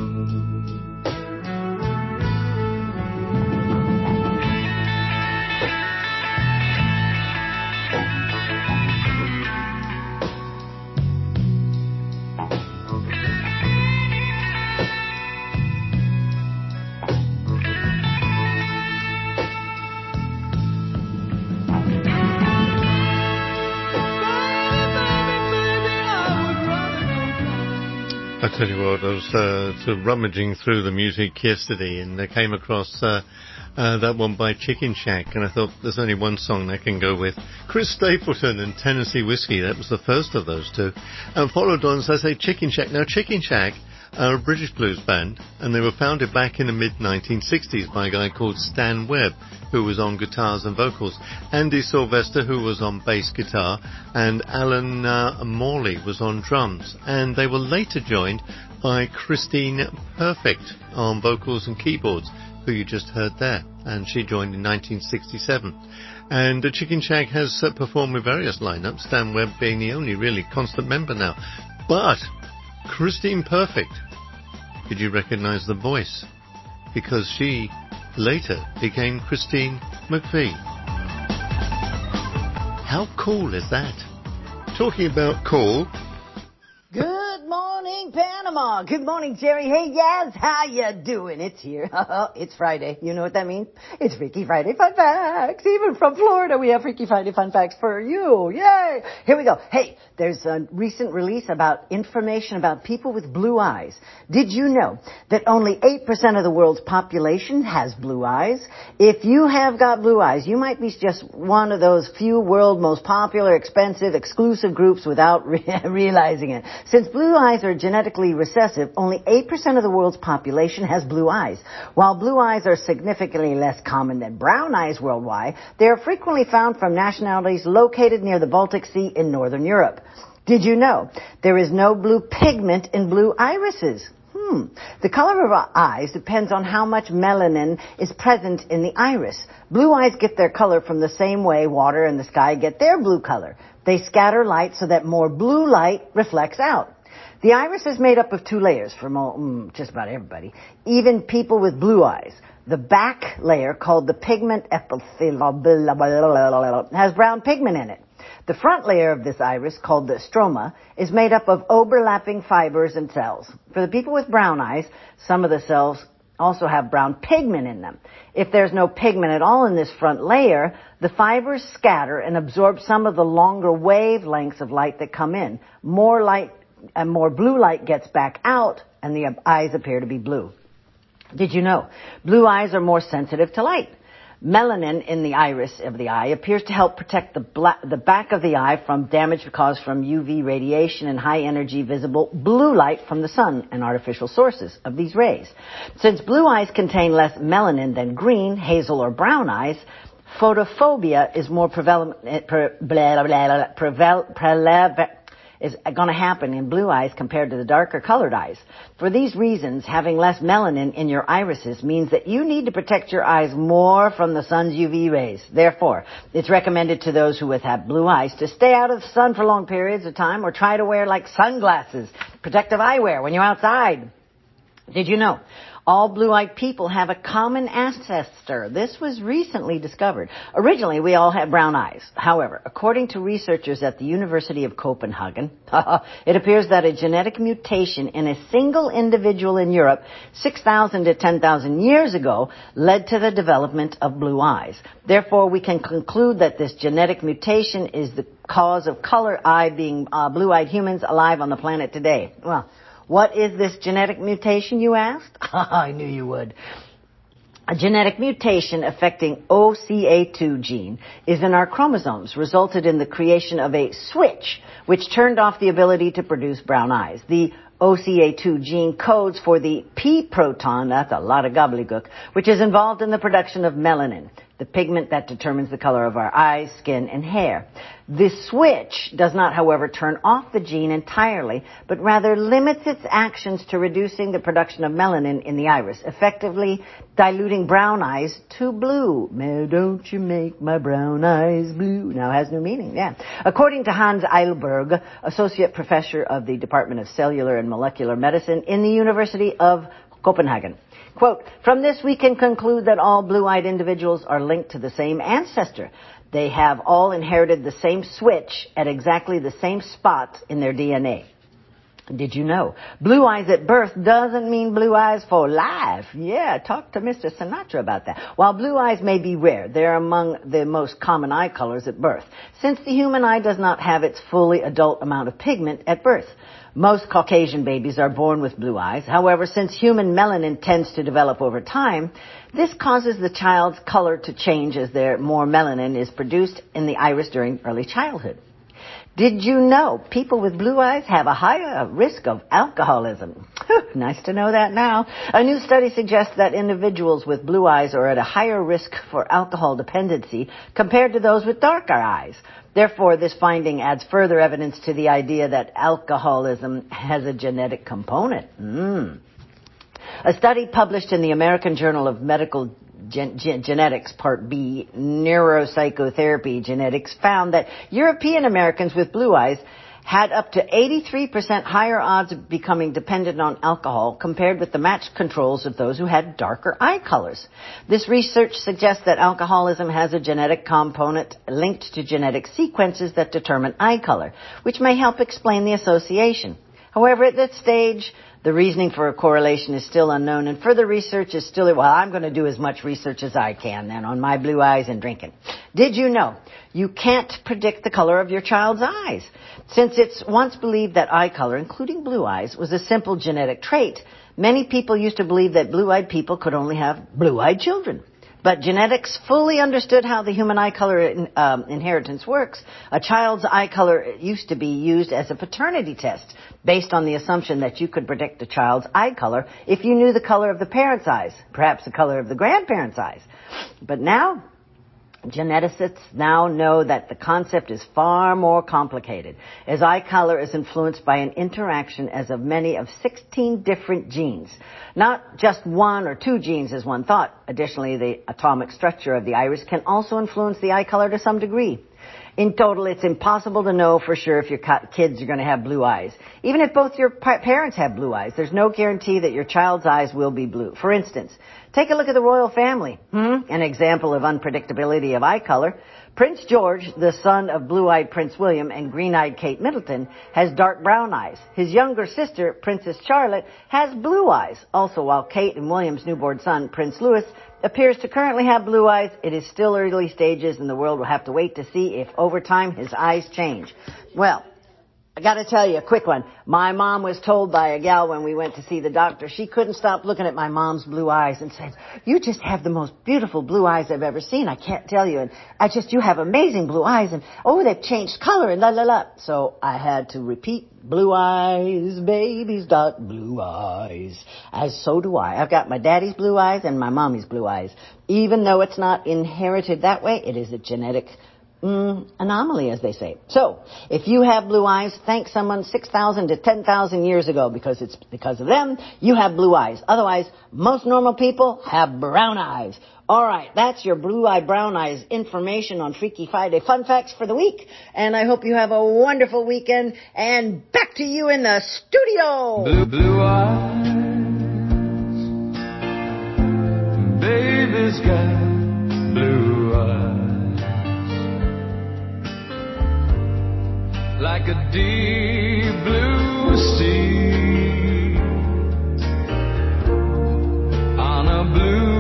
I tell you what, I was uh, sort of rummaging through the music yesterday and I came across uh, uh, that one by Chicken Shack, and I thought there's only one song that can go with Chris Stapleton and Tennessee Whiskey. That was the first of those two. And followed on, as I say, Chicken Shack. Now, Chicken Shack are a British blues band, and they were founded back in the mid nineteen sixties by a guy called Stan Webb, who was on guitars and vocals, Andy Sylvester, who was on bass guitar, and Alan uh, Morley was on drums. And they were later joined by Christine Perfect on vocals and keyboards, who you just heard there, and she joined in nineteen sixty-seven. And uh, Chicken Shack has uh, performed with various lineups, Stan Webb being the only really constant member now. But Christine Perfect, did you recognize the voice? Because she later became Christine McVie. How cool is that? Talking about cool. Good morning, Panama. Good morning, Jerry. Hey, Yaz, how you doing? It's here. It's Friday. You know what that means? It's Freaky Friday Fun Facts. Even from Florida, we have Freaky Friday Fun Facts for you. Yay! Here we go. Hey, there's a recent release about information about people with blue eyes. Did you know that only eight percent of the world's population has blue eyes? If you have got blue eyes, you might be just one of those few world most popular, expensive, exclusive groups without re- realizing it. Since blue eyes are genetically recessive, only eight percent of the world's population has blue eyes. While blue eyes are significantly less common than brown eyes worldwide, they are frequently found from nationalities located near the Baltic Sea in Northern Europe. Did you know there is no blue pigment in blue irises? Hmm. The color of our eyes depends on how much melanin is present in the iris. Blue eyes get their color from the same way water and the sky get their blue color. They scatter light so that more blue light reflects out. The iris is made up of two layers for mo- mm, just about everybody, even people with blue eyes. The back layer, called the pigment epithelium, has brown pigment in it. The front layer of this iris, called the stroma, is made up of overlapping fibers and cells. For the people with brown eyes, some of the cells also have brown pigment in them. If there's no pigment at all in this front layer, the fibers scatter and absorb some of the longer wavelengths of light that come in. More light and more blue light gets back out, and the eyes appear to be blue. Did you know blue eyes are more sensitive to light? Melanin in the iris of the eye appears to help protect the, black, the back of the eye from damage caused from U V radiation and high-energy visible blue light from the sun and artificial sources of these rays. Since blue eyes contain less melanin than green, hazel, or brown eyes, photophobia is more prevalent, pre, blah, blah, blah, preval, prelev, is going to happen in blue eyes compared to the darker colored eyes. For these reasons, having less melanin in your irises means that you need to protect your eyes more from the sun's U V rays. Therefore, it's recommended to those who have blue eyes to stay out of the sun for long periods of time or try to wear like sunglasses, protective eyewear when you're outside. Did you know? All blue-eyed people have a common ancestor. This was recently discovered. Originally, we all had brown eyes. However, according to researchers at the University of Copenhagen, it appears that a genetic mutation in a single individual in Europe six thousand to ten thousand years ago led to the development of blue eyes. Therefore, we can conclude that this genetic mutation is the cause of color-eyed being uh, blue-eyed humans alive on the planet today. Well, what is this genetic mutation, you asked? I knew you would. A genetic mutation affecting O C A two gene is in our chromosomes, resulted in the creation of a switch, which turned off the ability to produce brown eyes. The O C A two gene codes for the P proton, that's a lot of gobbledygook, which is involved in the production of melanin, the pigment that determines the color of our eyes, skin, and hair. This switch does not, however, turn off the gene entirely, but rather limits its actions to reducing the production of melanin in the iris, effectively diluting brown eyes to blue. May don't you make my brown eyes blue? Now it has new meaning, yeah. According to Hans Eilberg, Associate Professor of the Department of Cellular and Molecular Medicine in the University of Copenhagen. Quote, from this we can conclude that all blue-eyed individuals are linked to the same ancestor. They have all inherited the same switch at exactly the same spots in their D N A. Did you know? Blue eyes at birth doesn't mean blue eyes for life. Yeah, talk to Mister Sinatra about that. While blue eyes may be rare, they're among the most common eye colors at birth, since the human eye does not have its fully adult amount of pigment at birth. Most Caucasian babies are born with blue eyes. However, since human melanin tends to develop over time, this causes the child's color to change as there more melanin is produced in the iris during early childhood. Did you know people with blue eyes have a higher risk of alcoholism? Nice to know that now. A new study suggests that individuals with blue eyes are at a higher risk for alcohol dependency compared to those with darker eyes. Therefore, this finding adds further evidence to the idea that alcoholism has a genetic component. Mm. A study published in the American Journal of Medical Gen- Gen- Genetics, Part B, Neuropsychotherapy Genetics, found that European Americans with blue eyes had up to eighty-three percent higher odds of becoming dependent on alcohol compared with the matched controls of those who had darker eye colors. This research suggests that alcoholism has a genetic component linked to genetic sequences that determine eye color, which may help explain the association. However, at this stage, the reasoning for a correlation is still unknown, and further research is still, well, I'm going to do as much research as I can then on my blue eyes and drinking. Did you know you can't predict the color of your child's eyes? Since it's once believed that eye color, including blue eyes, was a simple genetic trait, many people used to believe that blue-eyed people could only have blue-eyed children. But genetics fully understood how the human eye color in, um, inheritance works. A child's eye color used to be used as a paternity test based on the assumption that you could predict a child's eye color if you knew the color of the parent's eyes, perhaps the color of the grandparent's eyes. But now, geneticists now know that the concept is far more complicated, as eye color is influenced by an interaction as of many of sixteen different genes. Not just one or two genes as one thought. Additionally, the atomic structure of the iris can also influence the eye color to some degree. In total, it's impossible to know for sure if your kids are going to have blue eyes. Even if both your parents have blue eyes, there's no guarantee that your child's eyes will be blue. For instance, take a look at the royal family. Hmm? An example of unpredictability of eye color. Prince George, the son of blue-eyed Prince William and green-eyed Kate Middleton, has dark brown eyes. His younger sister, Princess Charlotte, has blue eyes. Also, while Kate and William's newborn son, Prince Louis, appears to currently have blue eyes, it is still early stages and the world will have to wait to see if over time his eyes change. Well, I got to tell you a quick one. My mom was told by a gal when we went to see the doctor, she couldn't stop looking at my mom's blue eyes and said, you just have the most beautiful blue eyes I've ever seen. I can't tell you. And I just, you have amazing blue eyes. And, oh, they've changed color and la, la, la. So I had to repeat, blue eyes, baby's got blue eyes. As so do I. I've got my daddy's blue eyes and my mommy's blue eyes. Even though it's not inherited that way, it is a genetic mm, anomaly, as they say. So, if you have blue eyes, thank someone six thousand to ten thousand years ago, because it's because of them you have blue eyes. Otherwise, most normal people have brown eyes. All right, that's your blue eye, brown eyes information on Freaky Friday Fun Facts for the week. And I hope you have a wonderful weekend. And back to you in the studio. Blue, blue eyes, baby's got blue eyes, like a deep blue sea on a blue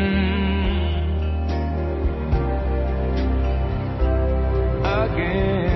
again.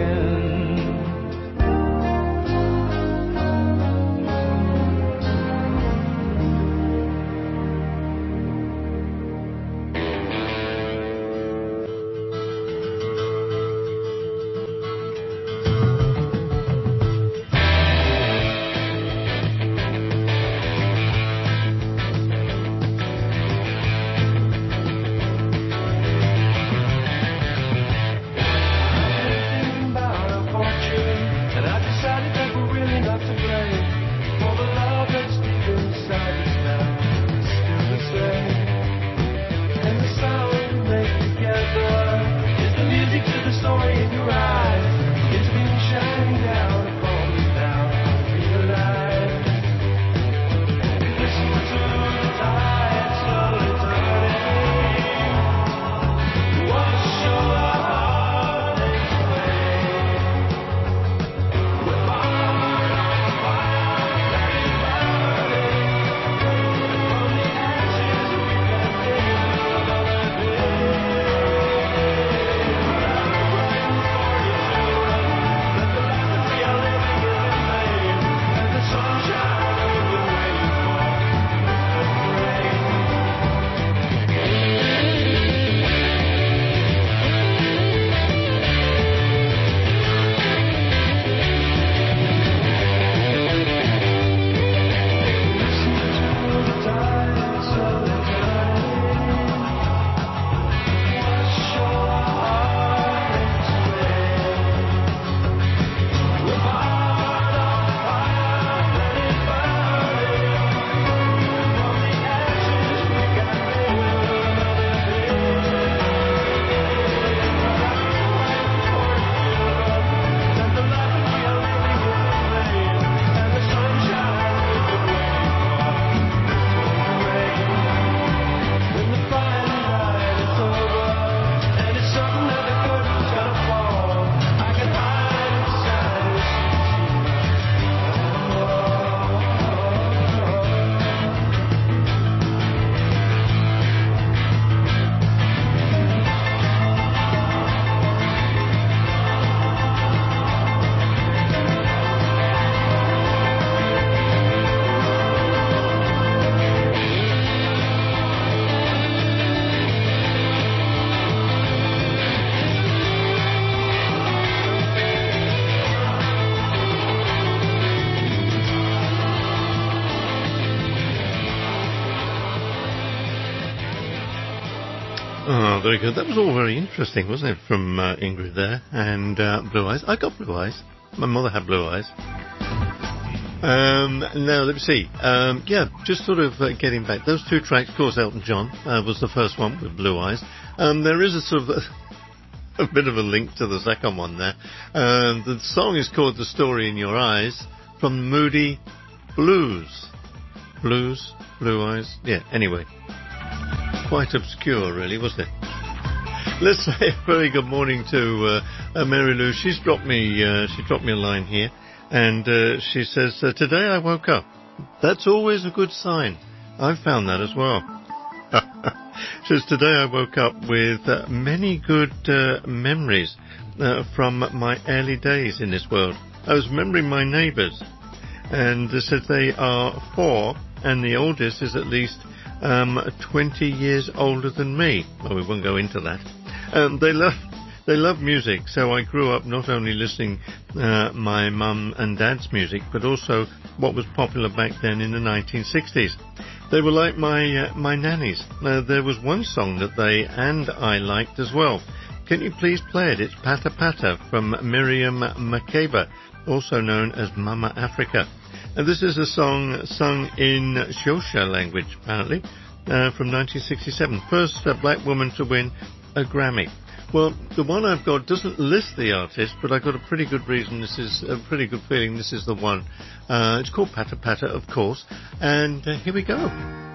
very good. That was all very interesting, wasn't it, from uh, Ingrid there? And uh, Blue Eyes. I got blue eyes. My mother had blue eyes. Um, now, let me see. Um, yeah, just sort of uh, getting back. Those two tracks, of course, Elton John uh, was the first one with Blue Eyes. Um, there is a sort of a, a bit of a link to the second one there. Um, the song is called The Story in Your Eyes from Moody Blues. Blues? Blue Eyes? Yeah, anyway. Quite obscure, really, wasn't it? Let's say a very good morning to uh, uh, Mary Lou. She's dropped me, uh, she dropped me a line here. And uh, she says, uh, today I woke up. That's always a good sign. I've found that as well. She says, today I woke up with uh, many good uh, memories uh, from my early days in this world. I was remembering my neighbours. And uh, said they are four, and the oldest is at least um, twenty years older than me. Well, we won't go into that. Um, they love... They love music, so I grew up not only listening uh, my mum and dad's music, but also what was popular back then in the nineteen sixties. They were like my uh, my nannies. Uh, there was one song that they and I liked as well. Can you please play it? It's Pata Pata from Miriam Makeba, also known as Mama Africa. And this is a song sung in Xhosa language, apparently, uh, from nineteen sixty-seven. First uh, black woman to win a Grammy. Well, the one I've got doesn't list the artist, but I've got a pretty good reason. This is a pretty good feeling. This is the one. Uh, it's called Pata Pata, of course. And uh, here we go.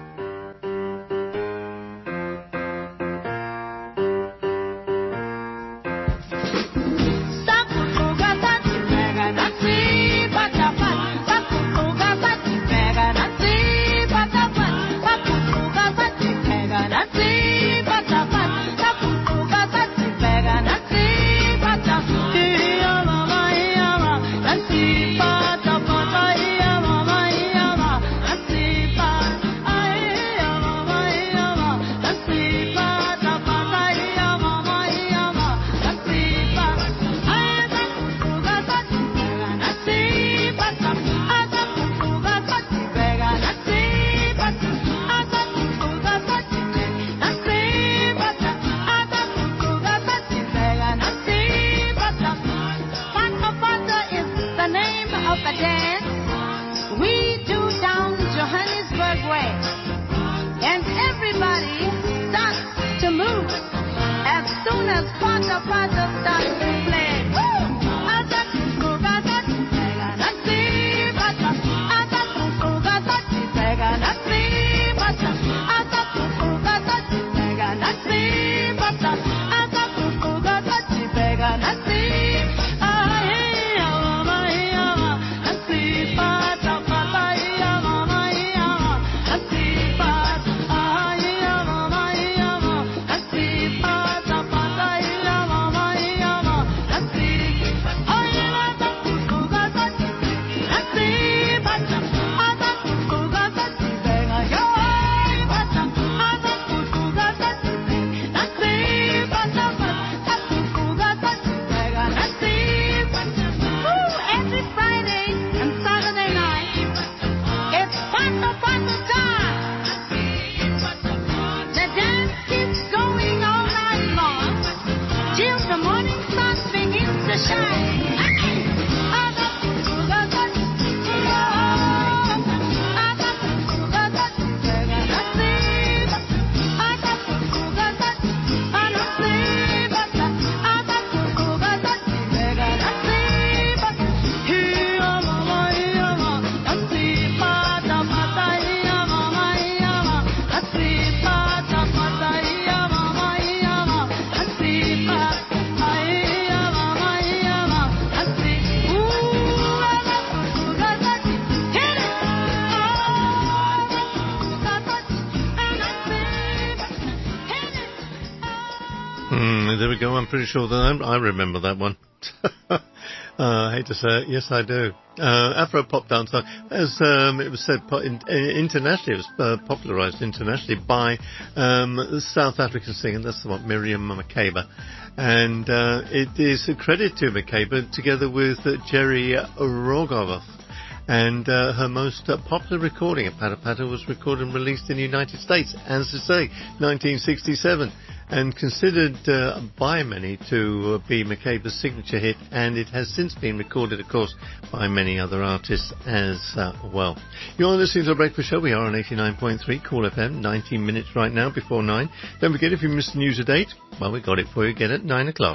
There we go. I'm pretty sure that I'm, I remember that one. uh, I hate to say it. Yes, I do. Uh, Afro pop dance song. As um, it was said po- in, internationally, it was uh, popularised internationally by um, the South African singer. That's the one, Miriam Makeba. And uh, it is a credit to Makeba together with uh, Jerry Rogoff. And uh, her most uh, popular recording of Pata Pata was recorded and released in the United States, as I say, nineteen sixty-seven. and considered uh, by many to uh, be McCabe's signature hit, and it has since been recorded, of course, by many other artists as uh, well. You're listening to The Breakfast Show. We are on eighty-nine point three Cool F M, nineteen minutes right now before nine. Don't forget, if you missed the news or date, well, we got it for you again at nine o'clock.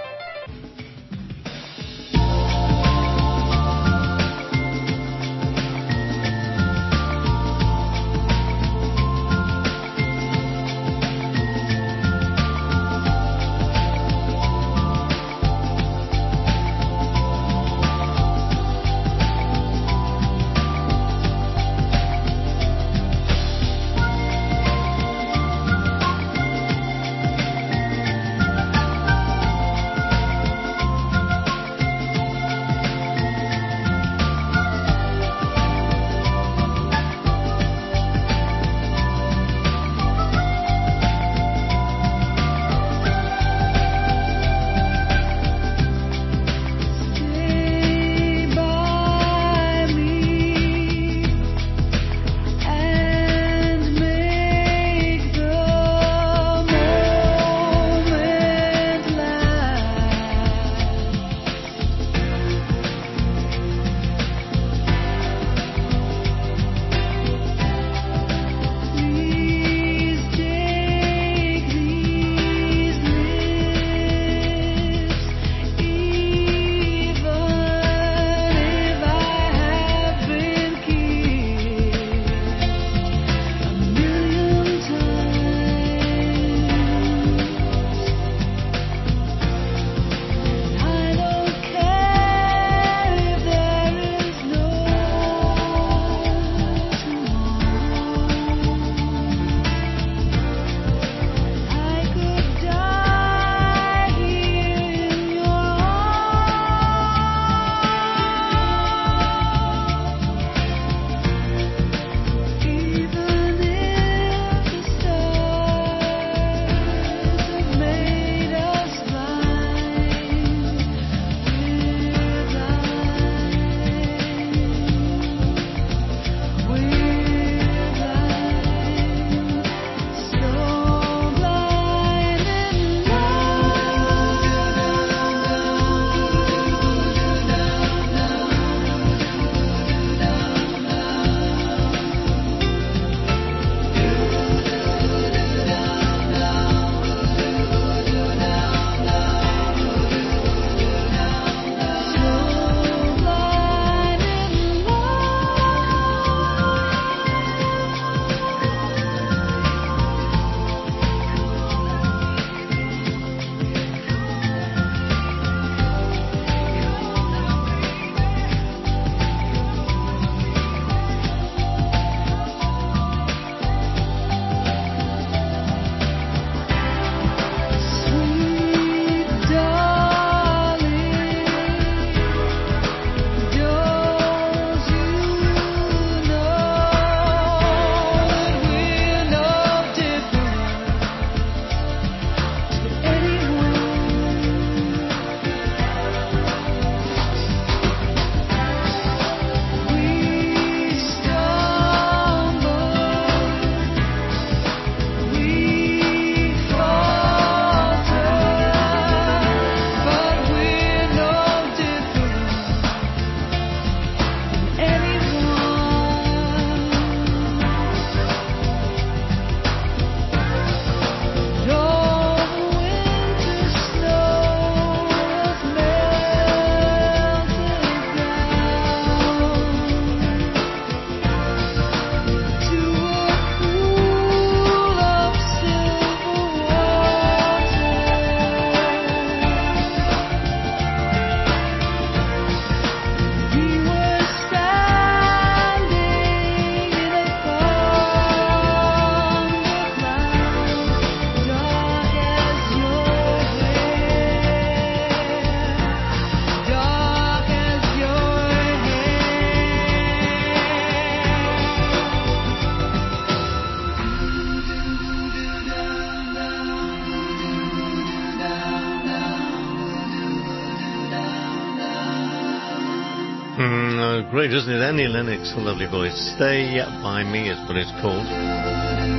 Mm, great, isn't it? Annie Lennox, a lovely voice. Stay By Me is what it's called.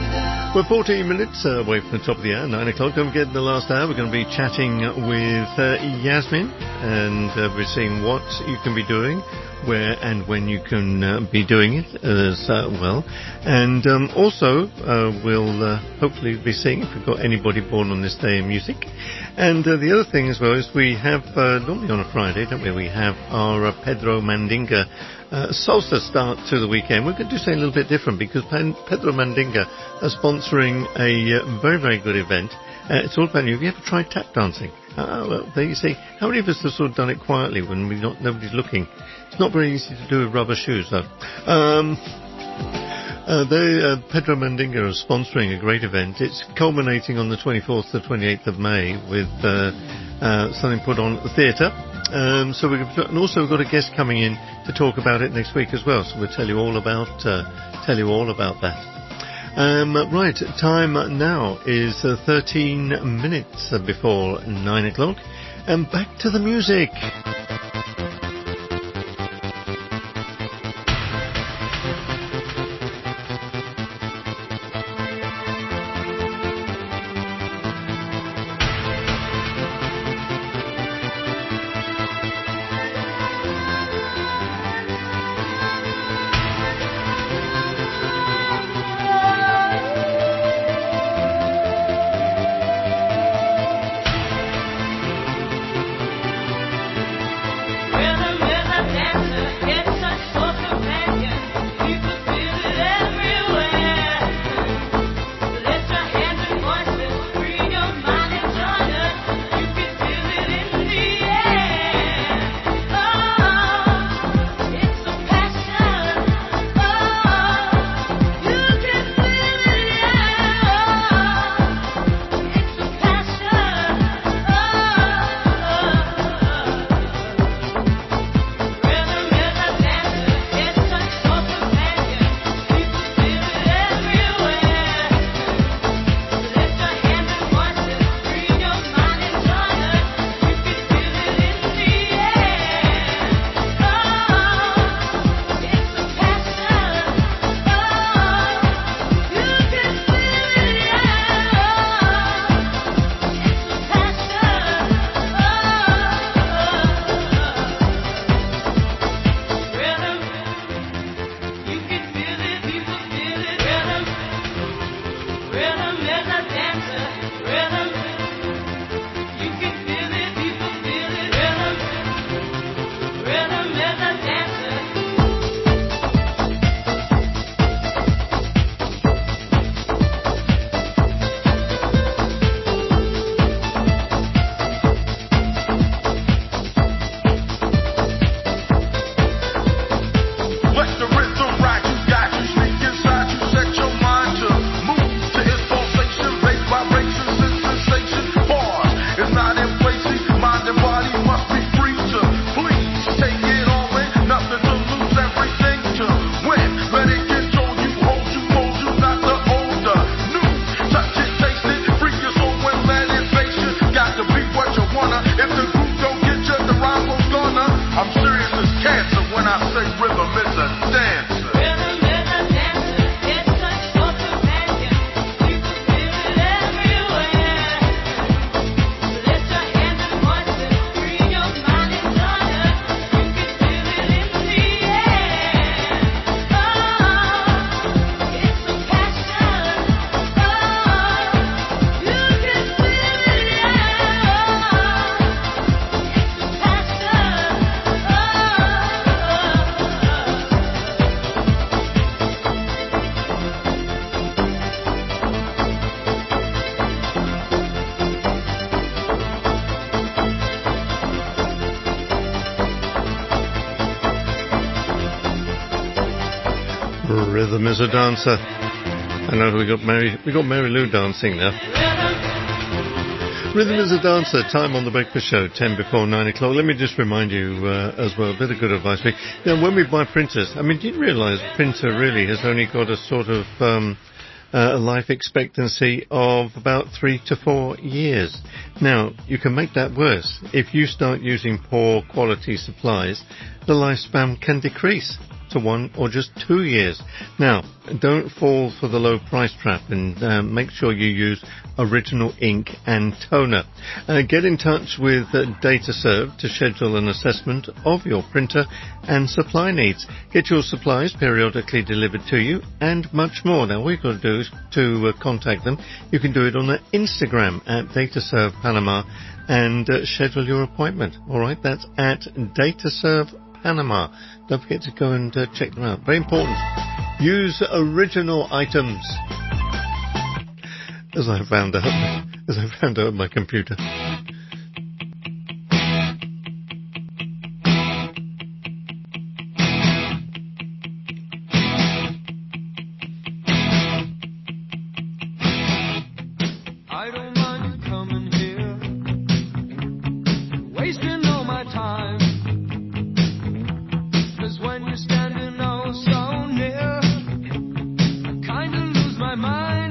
We're fourteen minutes uh, away from the top of the hour, nine o'clock. Don't forget, in the last hour, we're going to be chatting with uh, Yasmin, and uh, we're seeing what you can be doing, where and when you can uh, be doing it as uh, well. And um, also, uh, we'll uh, hopefully be seeing if we've got anybody born on this day in music. And uh, the other thing as well is we have, uh, normally on a Friday, don't we, we have our uh, Pedro Mandinga Uh, salsa start to the weekend. We're going to do something a little bit different because Pan- Pedro Mandinga are sponsoring a uh, very, very good event. Uh, it's all about you. Have you ever tried tap dancing? Uh, well, there you see. How many of us have sort of done it quietly when we not nobody's looking? It's not very easy to do with rubber shoes, though. Um, uh, they, uh, Pedro Mandinga are sponsoring a great event. It's culminating on the twenty-fourth to twenty-eighth of May with uh, uh, something put on at the theatre. Um, so we've got, and also we've got a guest coming in to talk about it next week as well. So we'll tell you all about uh, tell you all about that. Um, right, time now is uh, thirteen minutes before nine o'clock, and back to the music. Rhythm is a dancer. I know we got Mary, we got Mary Lou dancing now. Rhythm is a dancer. Time on the breakfast show, ten before nine o'clock. Let me just remind you uh, as well, a bit of good advice. Now, when we buy printers, I mean, do you realise a printer really has only got a sort of um, uh, life expectancy of about three to four years. Now, you can make that worse. If you start using poor quality supplies, the lifespan can decrease. to one or just two years. Now, don't fall for the low price trap, and uh, make sure you use original ink and toner. Uh, get in touch with uh, DataServe to schedule an assessment of your printer and supply needs. Get your supplies periodically delivered to you, and much more. Now, all you've got to do is to uh, contact them. You can do it on their Instagram at DataServe Panama and uh, schedule your appointment. All right, that's at DataServe Panama. Don't forget to go and uh, check them out. Very important. Use original items. As I found out, as I found out on my computer. I don't mind you coming here, wasting all my time. 'Cause when you're standing oh so near, I kinda lose my mind.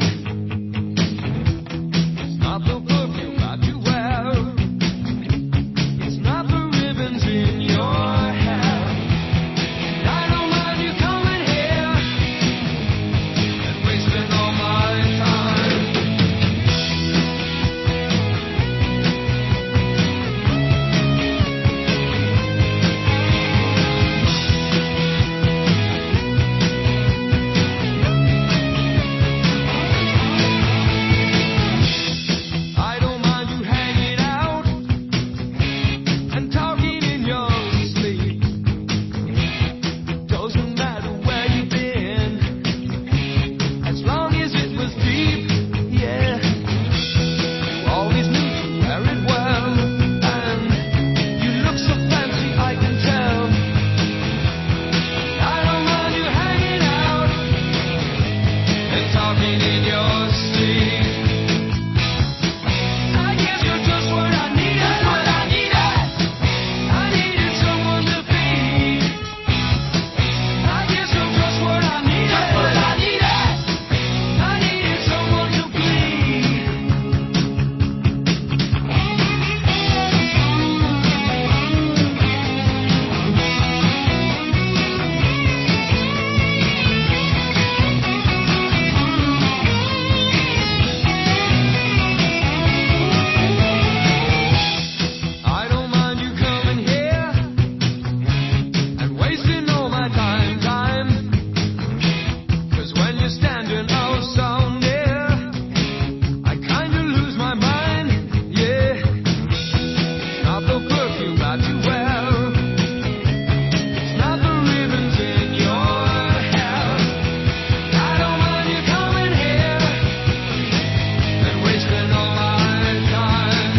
It's not the perfume that you wear, it's not the ribbons in your hair. And I don't mind you coming here and wasting all my time. I don't mind you hanging out and talking in your sleep. Doesn't matter where you've been, as long as it was deep, yeah. You always knew to wear it well, and you look so fancy, I can tell. I don't mind you hanging out and talking in your sleep. I guess you're just what I needed. That's what I needed. I needed someone to be. I guess you're just what I needed. That's what I needed. I needed someone to bleed. I don't mind you coming here and wasting all my time, time. 'Cause when you're standing oh so near, I kinda lose my mind, yeah. It's not the perfume that you wear, it's not the ribbons in your hair. I don't mind you coming here and wasting all my time.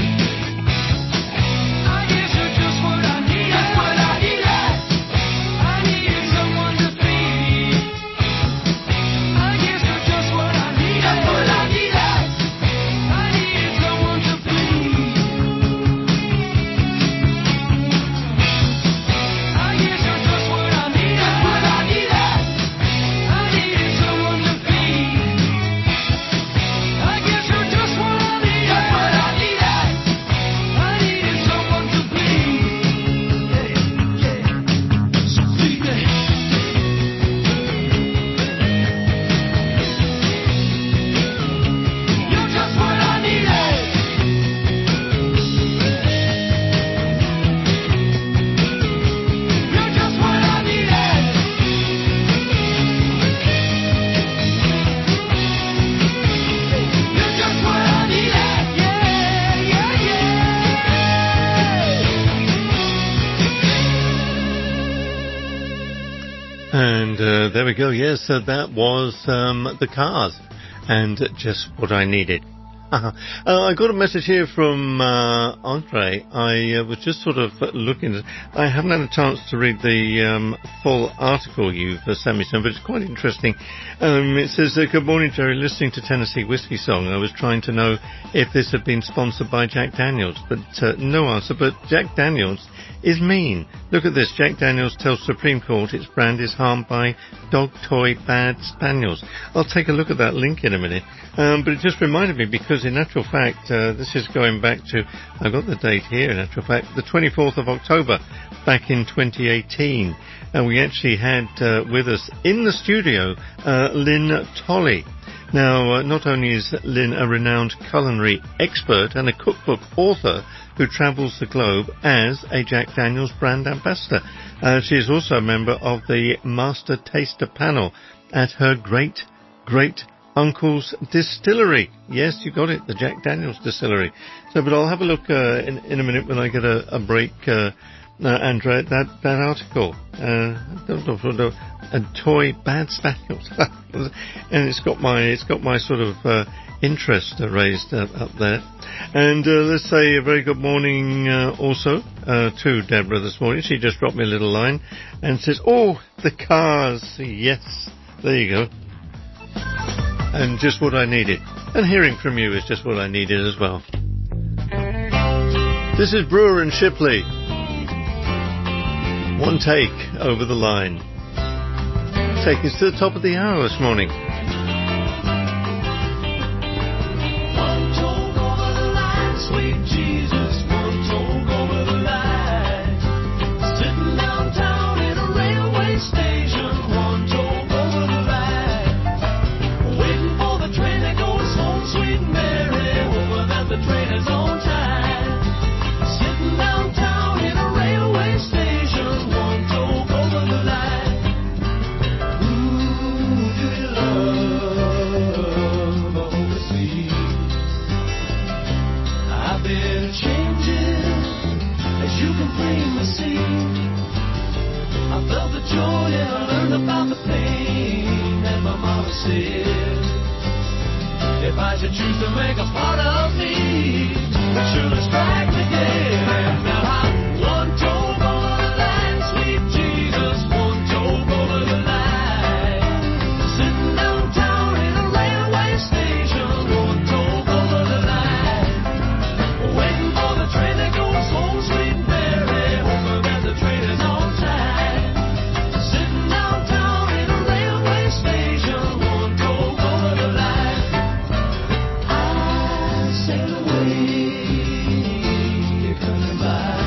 I guess you're just what I needed. That's what I needed. I needed someone to feed. I guess you're just what I needed. That's what I needed. I needed someone to bleed. I guess you're just what I needed. That's what I needed. I needed someone to feed. I guess you're just what I needed. That's what I needed. I needed someone to bleed. Yeah, yeah. So feed me. You're just what I needed. You're just what I needed. You're just what I needed. Yeah, yeah, yeah. And uh, there we go. Yes, so that was um, the Cars, and just what I needed. Uh, I got a message here from uh, Andre. I uh, was just sort of looking at, I haven't had a chance to read the um, full article you've uh, sent me, some, but it's quite interesting. Um, it says, uh, good morning, Jerry. Listening to Tennessee Whiskey Song, I was trying to know if this had been sponsored by Jack Daniels, but uh, no answer. But Jack Daniels is mean. Look at this. Jack Daniels tells Supreme Court its brand is harmed by dog toy bad spaniels. I'll take a look at that link in a minute. Um, but it just reminded me, because because in actual fact, uh, this is going back to, I've got the date here, in actual fact, the twenty-fourth of October, back in twenty eighteen. And we actually had uh, with us in the studio uh, Lynn Tolley. Now, uh, not only is Lynn a renowned culinary expert and a cookbook author who travels the globe as a Jack Daniel's brand ambassador, uh, she is also a member of the Master Taster panel at her great, great uncle's distillery. Yes, you got it, the Jack Daniel's distillery. So, but I'll have a look uh, in, in a minute when I get a, a break, uh, uh, Andrea, that, that article. Uh, a toy bad spaniels. And it's got my, it's got my sort of, uh, interest uh, raised uh, up there. And uh, let's say a very good morning uh, also uh, to Deborah this morning. She just dropped me a little line and says, oh, the cars. Yes, there you go. And just what I needed. And hearing from you is just what I needed as well. This is Brewer and Shipley. One take over the line. Take us to the top of the hour this morning. Sweet Jesus, one told over the line. Sitting downtown in a railway station, one told over the line. Waiting for the train that goes home, sweet Mary, hoping that the train is on time. Sitting downtown in a railway station, one told over the line. Ooh, do you love overseas? I've been changing, as you can plainly see. I felt the joy and I learned about the pain that my mama said. If I should choose to make a part of me, it surely strike me dead. And now I'm one toe over the line, sweet Jesus, one toe over the line. Sitting downtown in a railway station, one toe over the line. Waiting for the train that goes home, sweet Mary, hoping that the train is on time. Sitting downtown in a railway station, one toe over the line. I sailed away, coming by,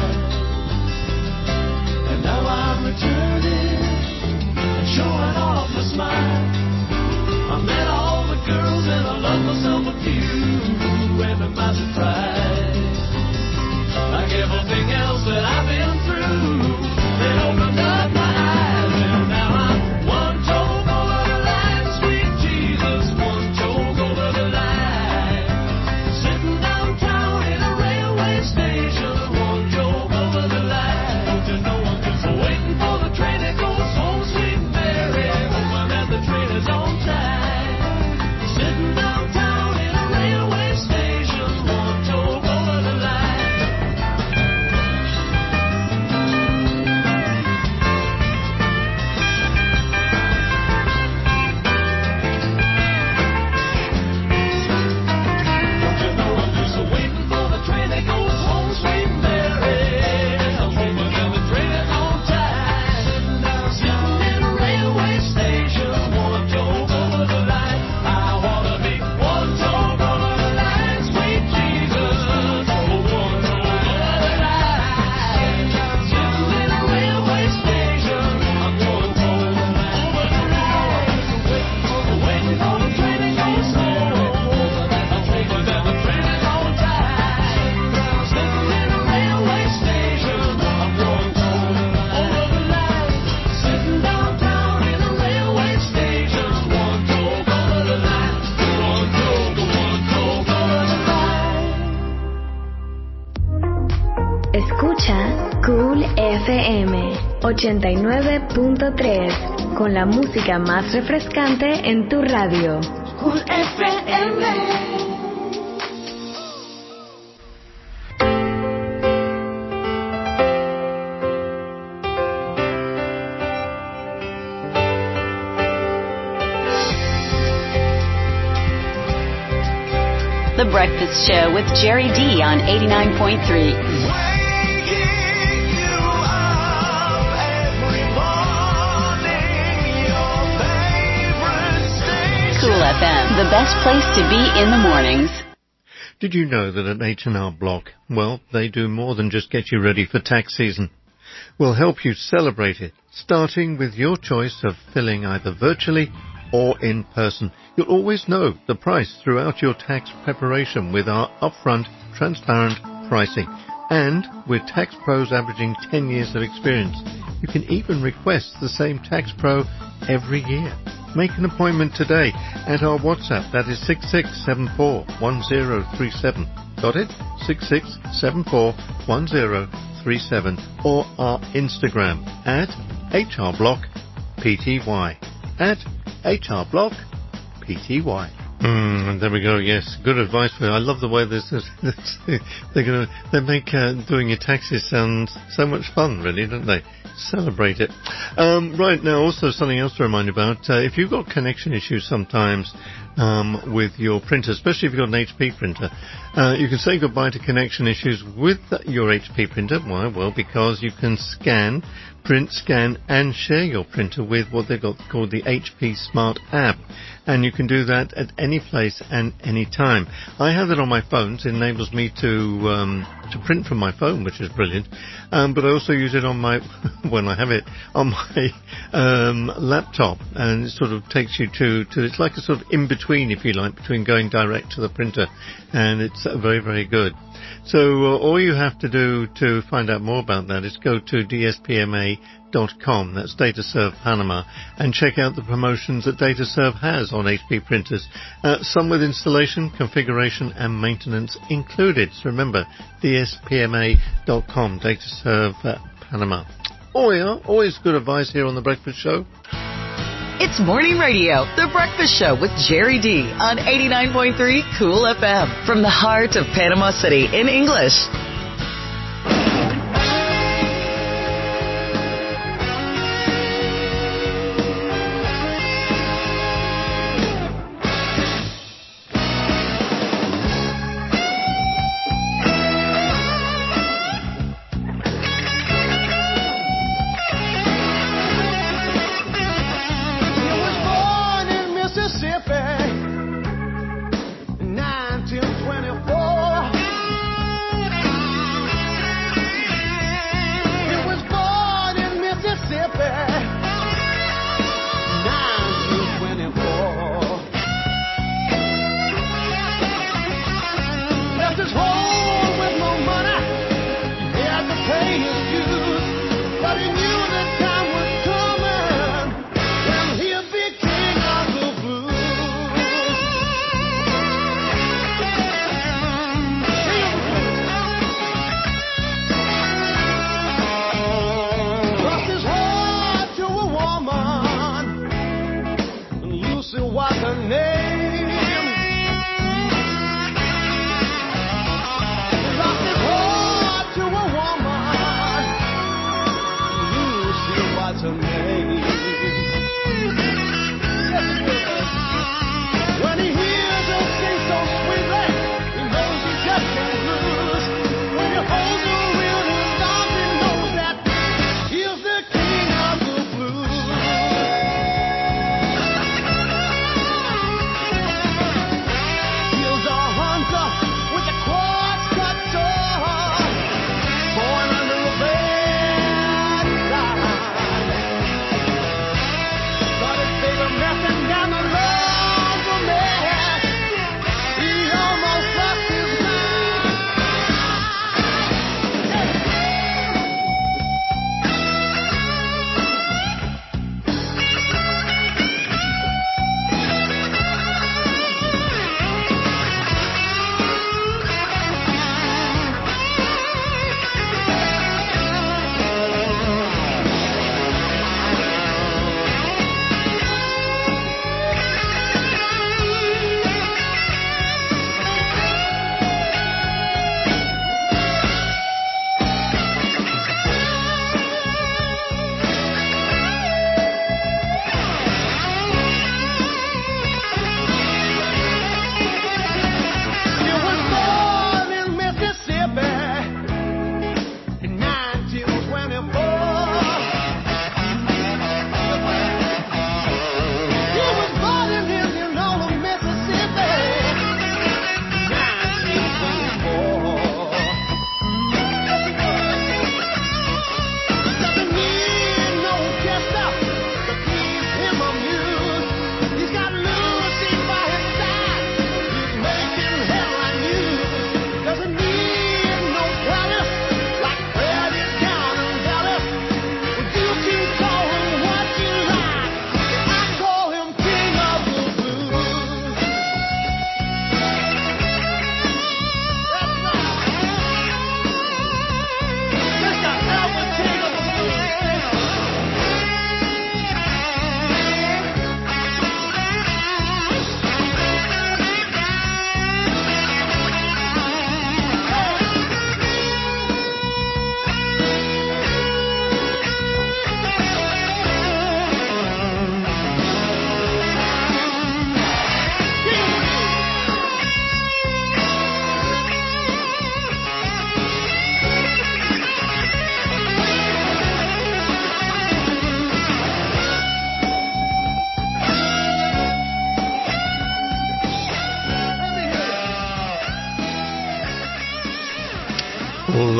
and now I'm returning and showing off my smile. I met all the girls and I loved myself a few, and to my surprise, like everything else that I've been through, it opened up my eyes. And now I'm one toe over the line, sweet Jesus, one toe over the line. Sitting downtown in a railway station, one toe over the line. Don't you know I'm just waiting for the train that goes home, sweet Mary, hoping that the train is on time. Sitting downtown in a railway station, one toe over the line. Don't you know I'm just waiting for the train that goes home, sweet Mary, I'm hoping that the train is on time. Sitting in a railway station, one toe over the line. I wanna be one toe over the line, sweet Jesus, oh, one toe over the line. Sitting in a railway station, I'm one toe over the line. Waiting for the train that goes home, I'm hoping that the train is on time. Sitting in a railway station, I'm one toe over the line. Sitting downtown in a railway station, one toe over the line. One toe, one toe over the line. Escucha Cool F M ochenta y nueve punto tres con la música más refrescante en tu radio. Cool F M. The Breakfast Show with Jerry D on eighty-nine point three. Cool F M, the best place to be in the mornings. Did you know that at H and R Block, well, they do more than just get you ready for tax season? We'll help you celebrate it, starting with your choice of filling either virtually or in person. You'll always know the price throughout your tax preparation with our upfront, transparent pricing. And with Tax Pros averaging ten years of experience, you can even request the same Tax Pro every year. Make an appointment today at our WhatsApp. That is six six seven four one zero three seven. Got it? six six seven four one zero three seven. Or our Instagram at H R Block P T Y. At H R Block P T Y. Mm, there we go. Yes, good advice for you. I love the way this is. They're going to they make uh, doing your taxes sound so much fun, really, don't they? Celebrate it. Um, right now, also something else to remind you about. Uh, if you've got connection issues sometimes um, with your printer, especially if you've got an H P printer, uh, you can say goodbye to connection issues with your H P printer. Why? Well, because you can scan, print, scan, and share your printer with what they've got called the H P Smart app. And you can do that at any place and any time. I have it on my phone, so it enables me to um, to print from my phone, which is brilliant. Um, but I also use it on my, when I have it, on my um, laptop. And it sort of takes you to, to, it's like a sort of in-between, if you like, between going direct to the printer. And it's uh, very, very good. So uh, all you have to do to find out more about that is go to D S P M A dot com, that's DataServe Panama, and check out the promotions that DataServe has on H P printers, uh, some with installation, configuration and maintenance included. So remember, D S P M A dot com, DataServe uh, Panama. Oh yeah, always good advice here on The Breakfast Show. It's Morning Radio, The Breakfast Show with Jerry D on eighty-nine point three Cool F M from the heart of Panama City in English. Lost his heart to a woman.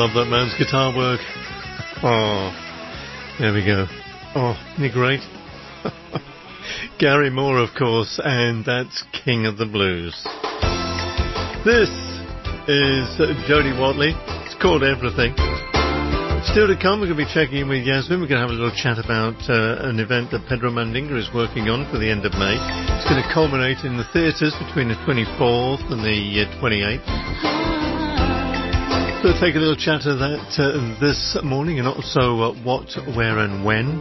love that man's guitar work. Oh, there we go. Oh, isn't he great? Gary Moore, of course, and that's King of the Blues. This is Jody Watley. It's called Everything. Still to come, we're going to be checking in with Yasmin. We're going to have a little chat about uh, an event that Pedro Mandinga is working on for the end of May. It's going to culminate in the theatres between the twenty-fourth and the uh, twenty-eighth. We'll take a little chat of that uh, this morning, and also uh, what, where and when.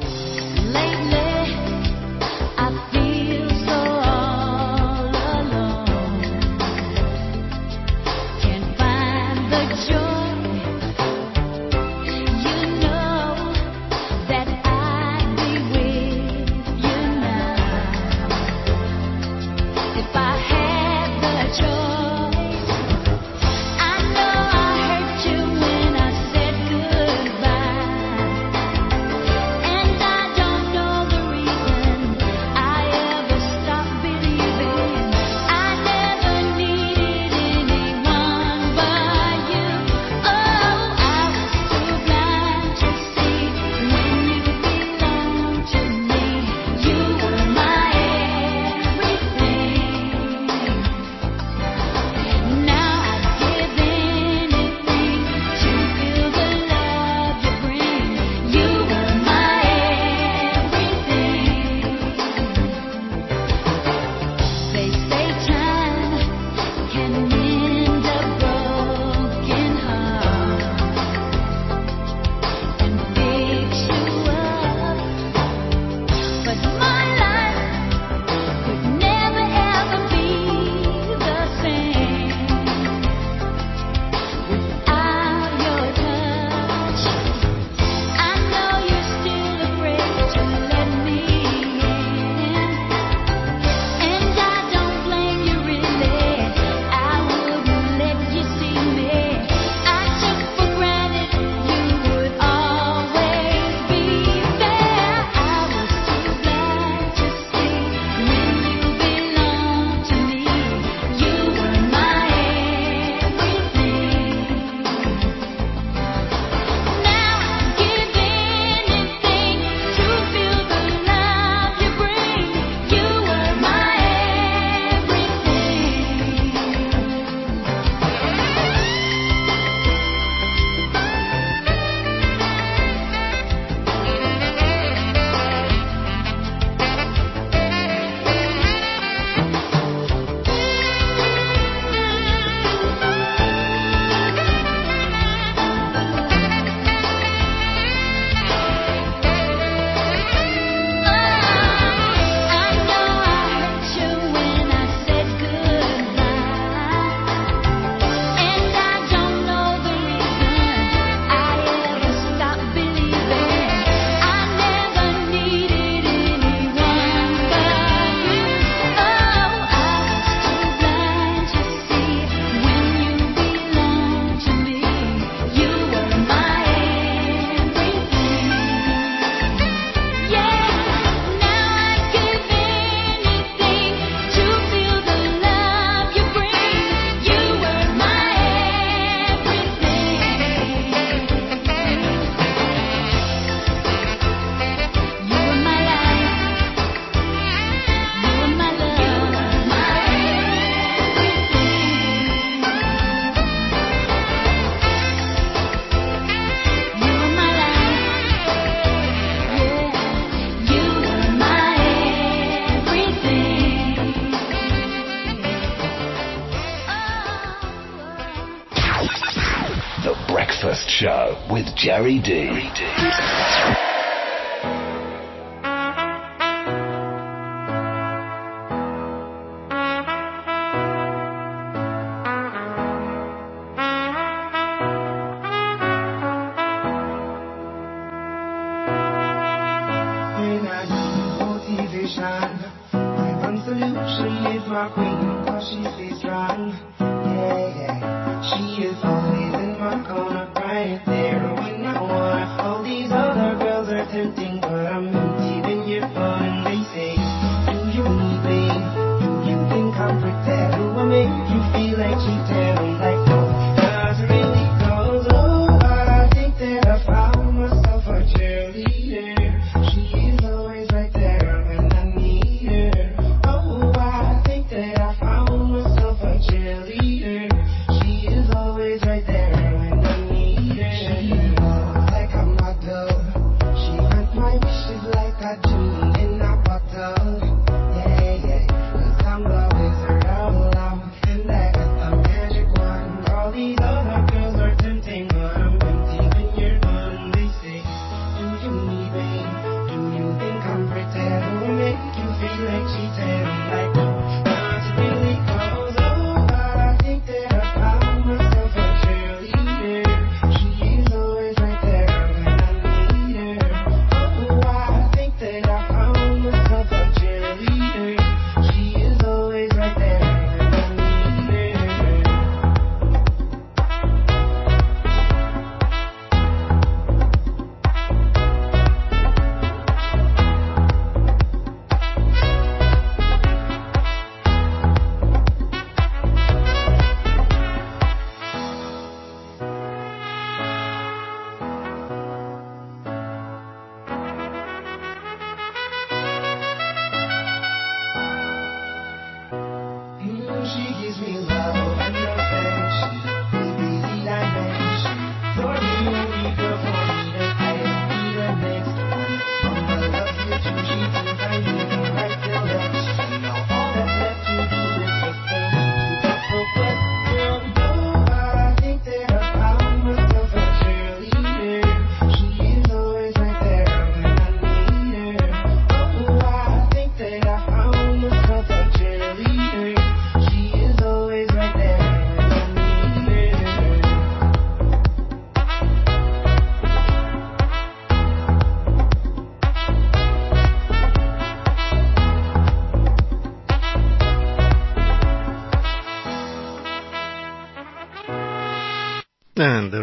Show with Jerry D. Make you feel like cheating, I'm like, no, 'cause it really goes over.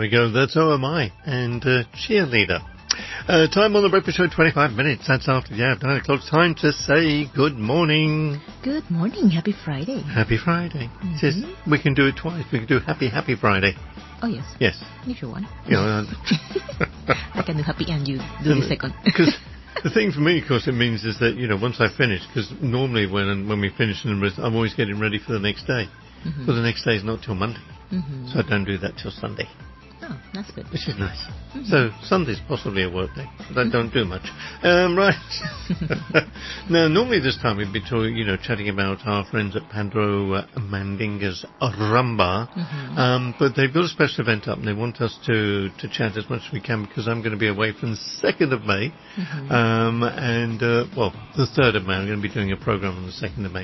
we go. That's O M I and uh, Cheerleader. Uh, time on the breakfast show, twenty-five minutes. That's after the hour of nine o'clock. Time to say good morning. Good morning. Happy Friday. Happy Friday. Mm-hmm. It says we can do it twice. We can do Happy Happy Friday. Oh, yes. Yes. If you want. You know, I can do happy and you do the second. Because the thing for me, of course, it means is that, you know, once I finish, because normally when when we finish, I'm always getting ready for the next day. Mm-hmm. Well, the next day is not till Monday. Mm-hmm. So I don't do that till Sunday. Oh, that's good. Which is nice. Mm-hmm. So Sunday's possibly a work day, but I don't do much. Um, right. Now, normally this time we'd be talking, you know, chatting about our friends at Pedro uh, Mandinga's Rumba, mm-hmm. um, but they've got a special event up and they want us to, to chat as much as we can because I'm going to be away from the second of May, mm-hmm. um, and, uh, well, the third of May. I'm going to be doing a program on the second of May.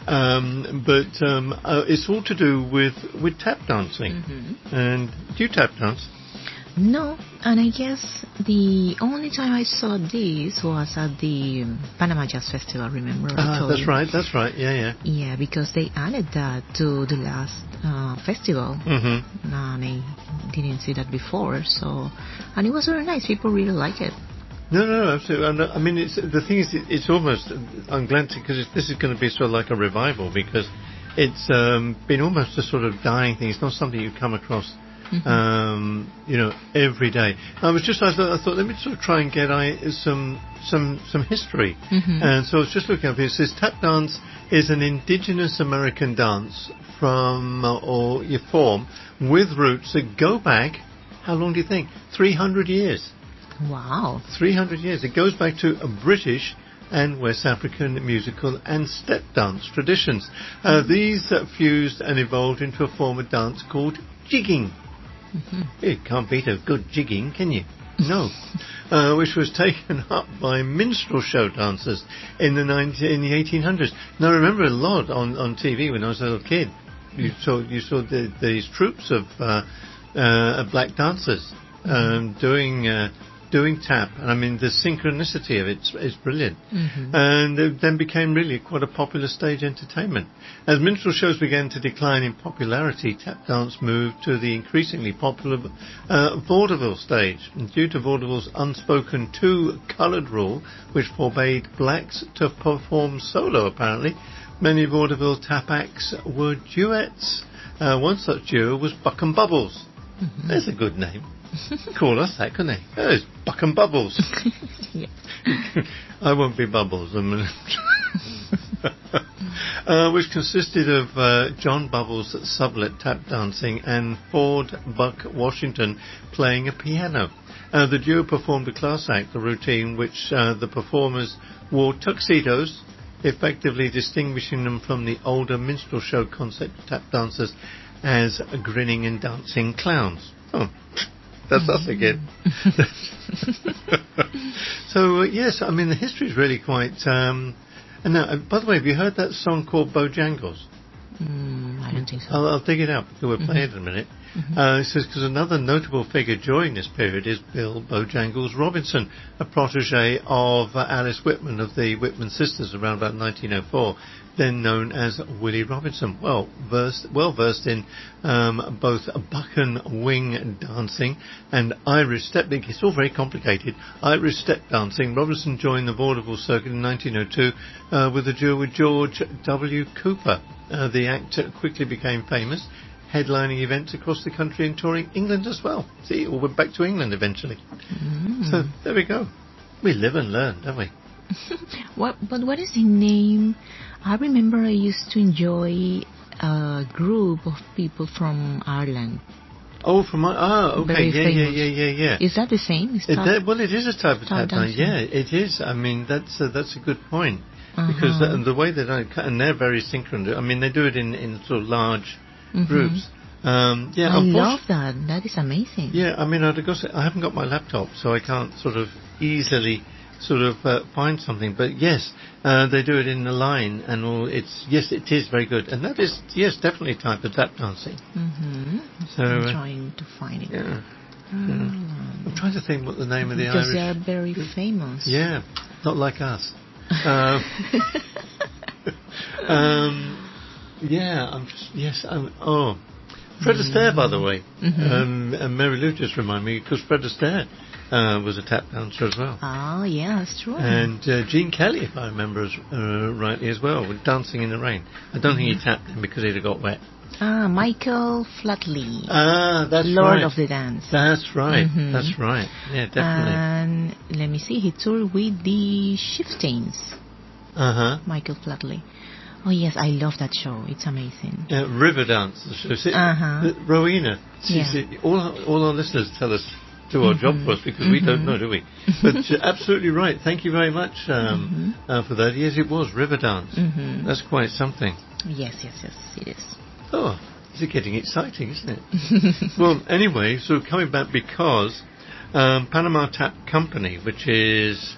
Um, but um, uh, it's all to do with, with tap dancing. Mm-hmm. And do you tap dance? No, and I guess the only time I saw this was at the Panama Jazz Festival, remember? Ah, that's you. right, that's right, yeah, yeah. Yeah, because they added that to the last uh, festival, mm-hmm. and I didn't see that before, so, and it was very nice, people really like it. No, no, no, absolutely. I mean, it's, the thing is, it's almost, I'm glad to, because this is going to be sort of like a revival, because it's um, been almost a sort of dying thing. It's not something you come across, mm-hmm. um, you know, every day. I was just, I thought, I thought, let me sort of try and get I, some some some history. Mm-hmm. And so I was just looking up here. It says tap dance is an indigenous American dance from, uh, or your form, with roots that go back, how long do you think? three hundred years. Wow. three hundred years. It goes back to a British and West African musical and step dance traditions. Uh, these uh, fused and evolved into a form of dance called jigging. Mm-hmm. You can't beat a good jigging, can you? No. uh, which was taken up by minstrel show dancers in the nineteen, in the eighteen hundreds. Now, I remember a lot on, on T V when I was a little kid. You saw you saw the, these troops of uh, uh, black dancers um, doing. Uh, doing tap, and I mean the synchronicity of it is brilliant, mm-hmm. and it then became really quite a popular stage entertainment. As minstrel shows began to decline in popularity, tap dance moved to the increasingly popular uh, vaudeville stage, and due to vaudeville's unspoken two-coloured rule, which forbade blacks to perform solo apparently, many vaudeville tap acts were duets. Uh, one such duo was Buck and Bubbles. Mm-hmm. There's a good name. Call us that, couldn't they? Oh, it's Buck and Bubbles. Yeah. I won't be Bubbles. I mean uh, which consisted of uh, John Bubbles Sublet tap dancing and Ford Buck Washington playing a piano. Uh, the duo performed a class act, a routine which uh, the performers wore tuxedos, effectively distinguishing them from the older minstrel show concept tap dancers as grinning and dancing clowns. Oh. That's us again. So, uh, yes, I mean, the history is really quite... Um, and now, uh, by the way, have you heard that song called Bojangles? Mm, I don't think so. I'll, I'll dig it out, because we'll play mm-hmm. it in a minute. Mm-hmm. Uh, it says, because another notable figure during this period is Bill Bojangles Robinson, a protege of uh, Alice Whitman of the Whitman Sisters around about nineteen oh four, then known as Willie Robinson. Well versed, well versed in um, both buck and wing dancing and Irish step. It's all very complicated. Irish step dancing. Robinson joined the vaudeville circuit in nineteen oh two uh, with a duo with George W. Cooper. Uh, the actor quickly became famous, headlining events across the country and touring England as well. See, we went back to England eventually. Mm. So there we go. We live and learn, don't we? What? But what is the name? I remember I used to enjoy a group of people from Ireland. Oh, from ah, okay, Very yeah, famous. yeah, yeah, yeah, yeah. Is that the same? Is It, tap, that, well, it is a type of tap dance. dancing? Yeah, it is. I mean, that's uh, that's a good point. Uh-huh. Because the, the way that I and they're very synchronous. I mean, they do it in, in sort of large mm-hmm. groups. Um, yeah, I love that. That is amazing. Yeah, I mean, I'd go say, I haven't got my laptop, so I can't sort of easily sort of uh, find something. But yes, uh, they do it in the line, and all. It's yes, it is very good, and that is yes, definitely a type of tap dancing. Mm-hmm. So I'm uh, trying to find it. Yeah. Mm. yeah. I'm trying to think what the name of the because Irish. they are very famous. Yeah, not like us. um, um, yeah, I'm just, yes, I'm, oh, Fred Astaire, by the way. Mhm. Um, and Mary Lou just reminded me, because Fred Astaire uh, was a tap dancer as well. Oh, yeah, that's true. And uh, Gene Kelly, if I remember as, uh, rightly as well, with Dancing in the Rain. I don't think he tapped him because he'd have got wet. Ah, Michael Flatley. Ah, that's Lord right. of the Dance. That's right. Mhm. That's right. Yeah, definitely. And let me see, he toured with the Chieftains. Uh-huh. Michael Flatley. Oh yes, I love that show. It's amazing. Uh, River Dance. the show. See, Uh-huh. uh, Rowena, see, Yeah. see, all, our, all our listeners tell us do our Mhm. job for us because we don't Mhm. know, do we? But uh, absolutely right. Thank you very much um, Mhm. uh, for that. Yes, it was River Dance. Mhm. That's quite something. Yes, yes, yes, it is. Oh, this is getting exciting, isn't it? Well, anyway, so coming back because um, Panama Tap Company, which is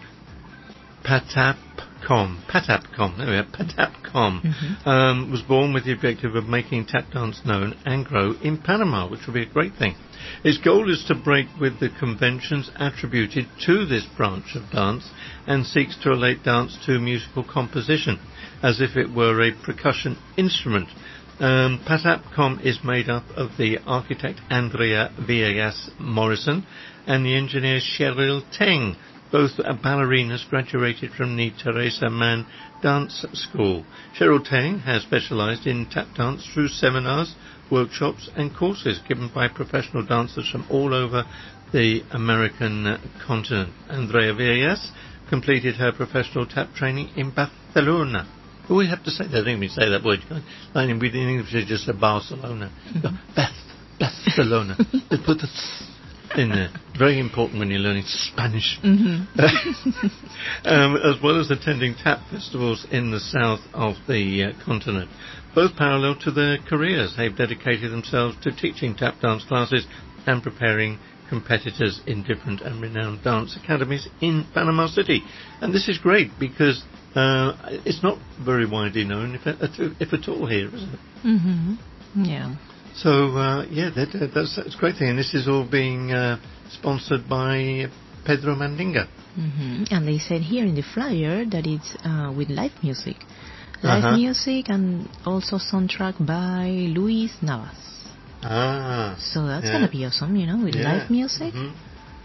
Patapcom, Patapcom, there we are, Patapcom, Mhm. um, was born with the objective of making tap dance known and grow in Panama, which would be a great thing. Its goal is to break with the conventions attributed to this branch of dance and seeks to relate dance to musical composition, as if it were a percussion instrument. Um, Patapcom is made up of the architect Andrea Villegas Morrison and the engineer Cheryl Teng, both ballerinas graduated from the Teresa Mann Dance School. Cheryl Teng has specialized in tap dance through seminars, workshops and courses given by professional dancers from all over the American uh, continent. Andrea Villegas completed her professional tap training in Barcelona. Oh, we have to say that, I think we say that word. Like in English, it's just a Barcelona. Mhm. Beth, Barcelona. Let's put the in there. Very important when you're learning Spanish. Mhm. um, as well as attending tap festivals in the south of the uh, continent. Both parallel to their careers, they've dedicated themselves to teaching tap dance classes and preparing competitors in different and renowned dance academies in Panama City. And this is great because uh, it's not very widely known, if, if at all, here, is it? Mhm. Yeah. So, uh, yeah, that, that, that's, that's a great thing. And this is all being uh, sponsored by Pedro Mandinga. Mhm. And they said here in the flyer that it's uh, with live music. Live Uh-huh. music and also soundtrack by Luis Navas. Ah. So that's yeah. going to be awesome, you know, with Yeah. live music. Mhm.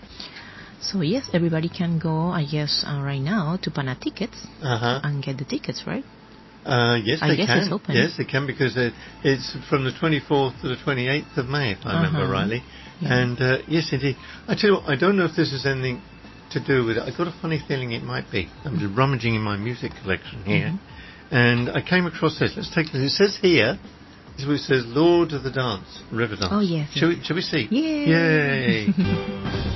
So yes, everybody can go, I guess, uh, right now to Pana Tickets Uh-huh. and get the tickets, right? Uh, yes, I they guess can. it's open. Yes, they can because it, it's from the twenty-fourth to the twenty-eighth of May, if I remember Uh-huh. rightly. Yeah. And uh, yes, indeed. I tell you what, I don't know if this has anything to do with it. I've got a funny feeling it might be. I'm just rummaging in my music collection here, Mm-hmm. and I came across this. Let's take a look. It says here, it says Lord of the Dance, River Dance. Oh, yes, Shall yes. we? Shall we see? Yay! Yay!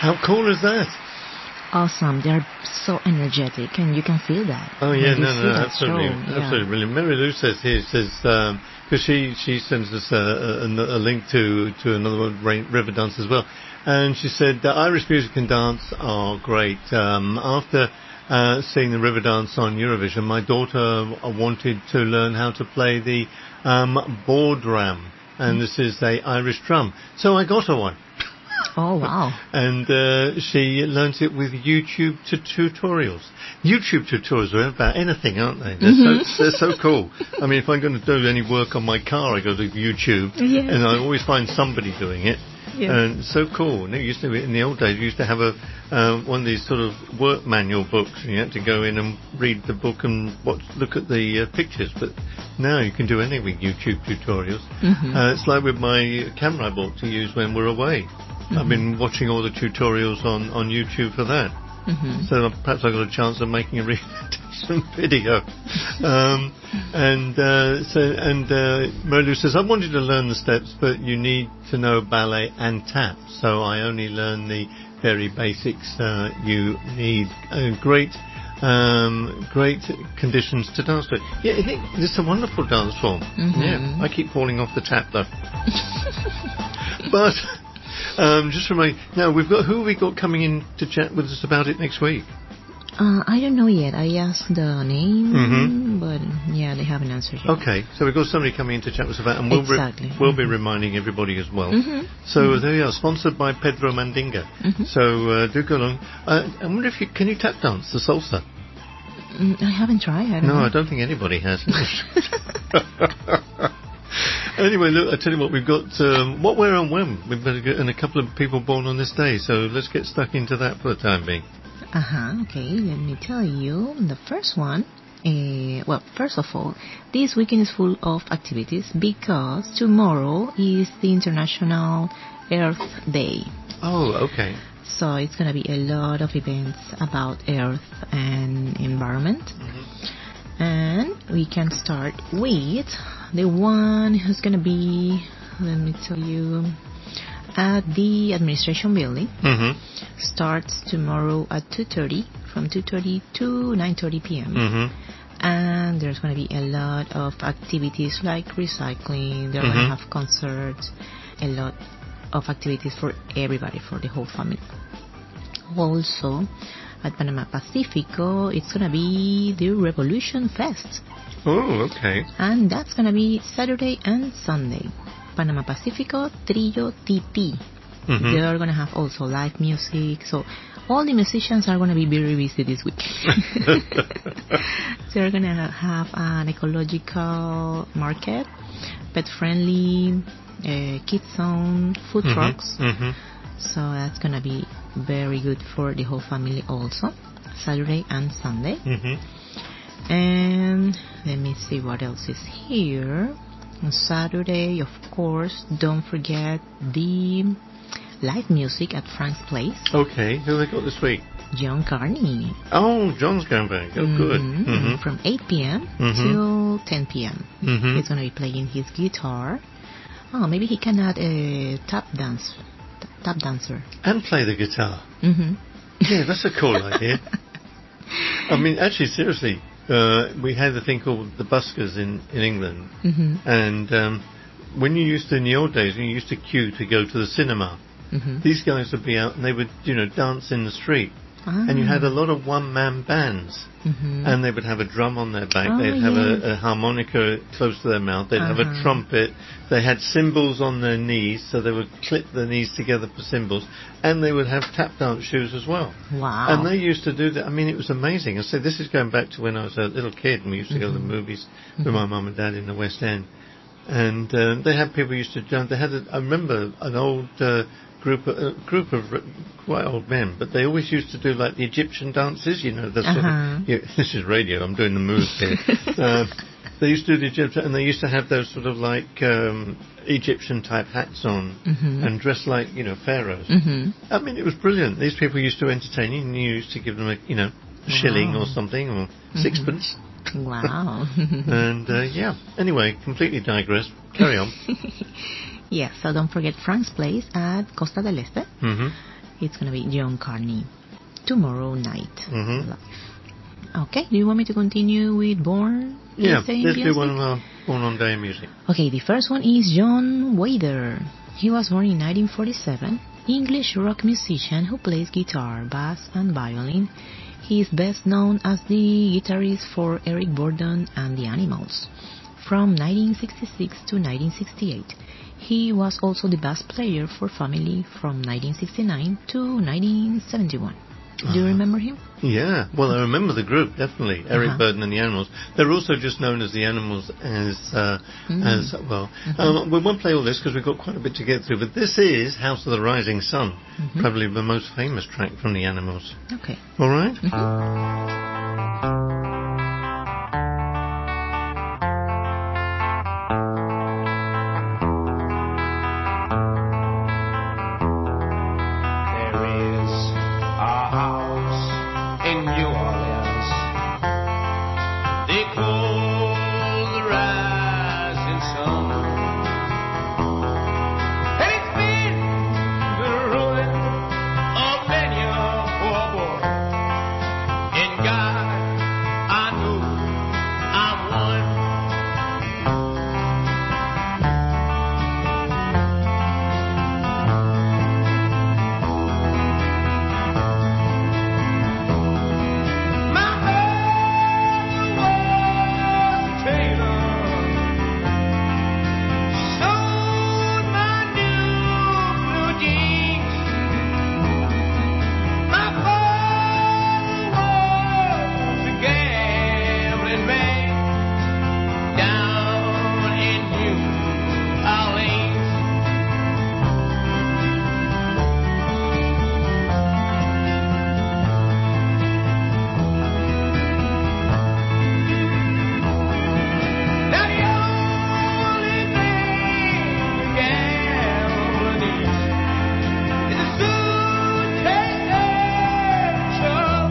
How cool is that? Awesome. They're so energetic, and you can feel that. Oh yeah, when you no, see no, that absolutely, show. Yeah. absolutely brilliant. Mary Lou says here, says because she she sends us a, a, a link to to another one, Rain, River Dance as well, and she said that Irish music and dance are great. Um, after uh, seeing the River Dance on Eurovision, my daughter wanted to learn how to play the um, boardram, and this is a Irish drum, so I got her one. Oh, wow. And uh, she learnt it with YouTube t- tutorials. YouTube tutorials are about anything, aren't they? They're, mm-hmm. so, they're so cool. I mean, if I'm going to do any work on my car, I go to YouTube, yeah. and I always find somebody doing it. Yeah. And it's so cool. And it used to, in the old days, we used to have a uh, one of these sort of work manual books, and you had to go in and read the book and watch, look at the uh, pictures. But now you can do anything with YouTube tutorials. Mm-hmm. Uh, it's like with my camera I bought to use when we're away. Mm-hmm. I've been watching all the tutorials on, on YouTube for that. Mm-hmm. So perhaps I got a chance of making a rehabilitation video. Um, and uh, so and uh, Marilu says, I wanted to learn the steps, but you need to know ballet and tap. So I only learn the very basics uh, you need. Uh, great um, great conditions to dance to. Yeah, I think it's a wonderful dance form. Mm-hmm. Yeah, I keep falling off the tap though. But... Um, just remind now we've got who have we got coming in to chat with us about it next week? Uh, I don't know yet. I asked the name, mm-hmm. but yeah, they haven't answered yet. Okay, so we've got somebody coming in to chat with us about, and we'll exactly. re- we'll mm-hmm. be reminding everybody as well. Mm-hmm. So mm-hmm. there you are, sponsored by Pedro Mandinga. Mm-hmm. So uh, do go along. Uh, I wonder if you can you tap dance the salsa? Mm, I haven't tried. I don't no, know. I don't think anybody has. Anyway, look, I tell you what, we've got um, what, where, and when. We've got and a couple of people born on this day, so let's get stuck into that for the time being. Uh huh. Okay, let me tell you. The first one. Uh, well, first of all, this weekend is full of activities because tomorrow is the International Earth Day. Oh, okay. So it's going to be a lot of events about Earth and environment. Mm-hmm. And we can start with the one who's going to be, let me tell you, at the administration building. Mm-hmm. Starts tomorrow at two thirty, from two thirty to nine thirty p.m. Mm-hmm. And there's going to be a lot of activities like recycling. They're mm-hmm. going to have concerts, a lot of activities for everybody, for the whole family. Also, at Panama Pacifico, it's going to be the Revolution Fest. Oh, okay. And that's going to be Saturday and Sunday. Panama Pacifico Trillo T P. Mm-hmm. They're going to have also live music. So all the musicians are going to be very busy this week. They're going to have an ecological market, pet-friendly, uh, kids zone, food mm-hmm. trucks. Mm-hmm. So that's going to be very good for the whole family also, Saturday and Sunday. Mm-hmm. And let me see what else is here. On Saturday, of course, don't forget the live music at Frank's Place. Okay, who have they got this week? John Carney. Oh, John's going back. Oh, mm-hmm. good. Mm-hmm. From eight p.m. Mm-hmm. till ten p.m. Mm-hmm. He's going to be playing his guitar. Oh, maybe he can add a tap dance, t- tap dancer. And play the guitar. Mm-hmm. Yeah, that's a cool idea. I mean, actually, seriously, uh, we had a thing called the buskers in, in England. Mm-hmm. And um, when you used to, in the old days, when you used to queue to go to the cinema, mm-hmm. these guys would be out and they would, you know, dance in the street. Ah. And you had a lot of one-man bands. Mm-hmm. And they would have a drum on their back. Oh, They'd have yes. a, a harmonica close to their mouth. They'd uh-huh. have a trumpet. They had cymbals on their knees, so they would clip their knees together for cymbals. And they would have tap dance shoes as well. Wow. And they used to do that. I mean, it was amazing. I said, this is going back to when I was a little kid and we used to mm-hmm. go to the movies mm-hmm. with my mum and dad in the West End. And uh, they had people used to jump. They had, a, I remember, an old... Uh, group of, a group of quite old men, but they always used to do like the Egyptian dances, you know, the sort uh-huh. of, yeah, this is radio, I'm doing the moves here. uh, they used to do the Egyptian, and they used to have those sort of like um, Egyptian type hats on mm-hmm. and dress like, you know, pharaohs. Mm-hmm. I mean, it was brilliant. These people used to entertain you, and you used to give them a, you know, a shilling wow. or something, or mm-hmm. sixpence. Wow. And uh, yeah, anyway, completely digress. Carry on. Yes, so don't forget Frank's Place at Costa del Este. Mm-hmm. it's going to be John Carney. Tomorrow night. Mm-hmm. Live. Okay, do you want me to continue with Born? Yeah, Tuesday let's do music? one of our Born on Day music. Okay, the first one is John Wader. He was born in nineteen forty-seven. English rock musician who plays guitar, bass and violin. He is best known as the guitarist for Eric Burdon and the Animals. From nineteen sixty-six to nineteen sixty-eight, he was also the bass player for Family from nineteen sixty-nine to nineteen seventy-one. Do you remember him? Yeah, well, I remember the group, definitely. Eric Uh-huh. Burdon and the Animals. They're also just known as the Animals as, uh, Mm. as well. Mhm. Um, we won't play all this because we've got quite a bit to get through, but this is House of the Rising Sun, Mhm. probably the most famous track from the Animals. Okay. All right? There is a house in New Orleans they call the Rising Sun, and it's been the ruin of many a poor boy. And God, I know I'm one. My father was a tailor, sewed my new blue jeans. My father was a gambling man down in New Orleans. Now the only thing a gambler needs is a suitcase and a truck.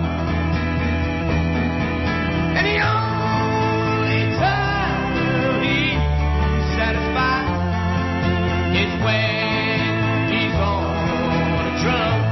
And the only time he's satisfied is when he's on a drunk.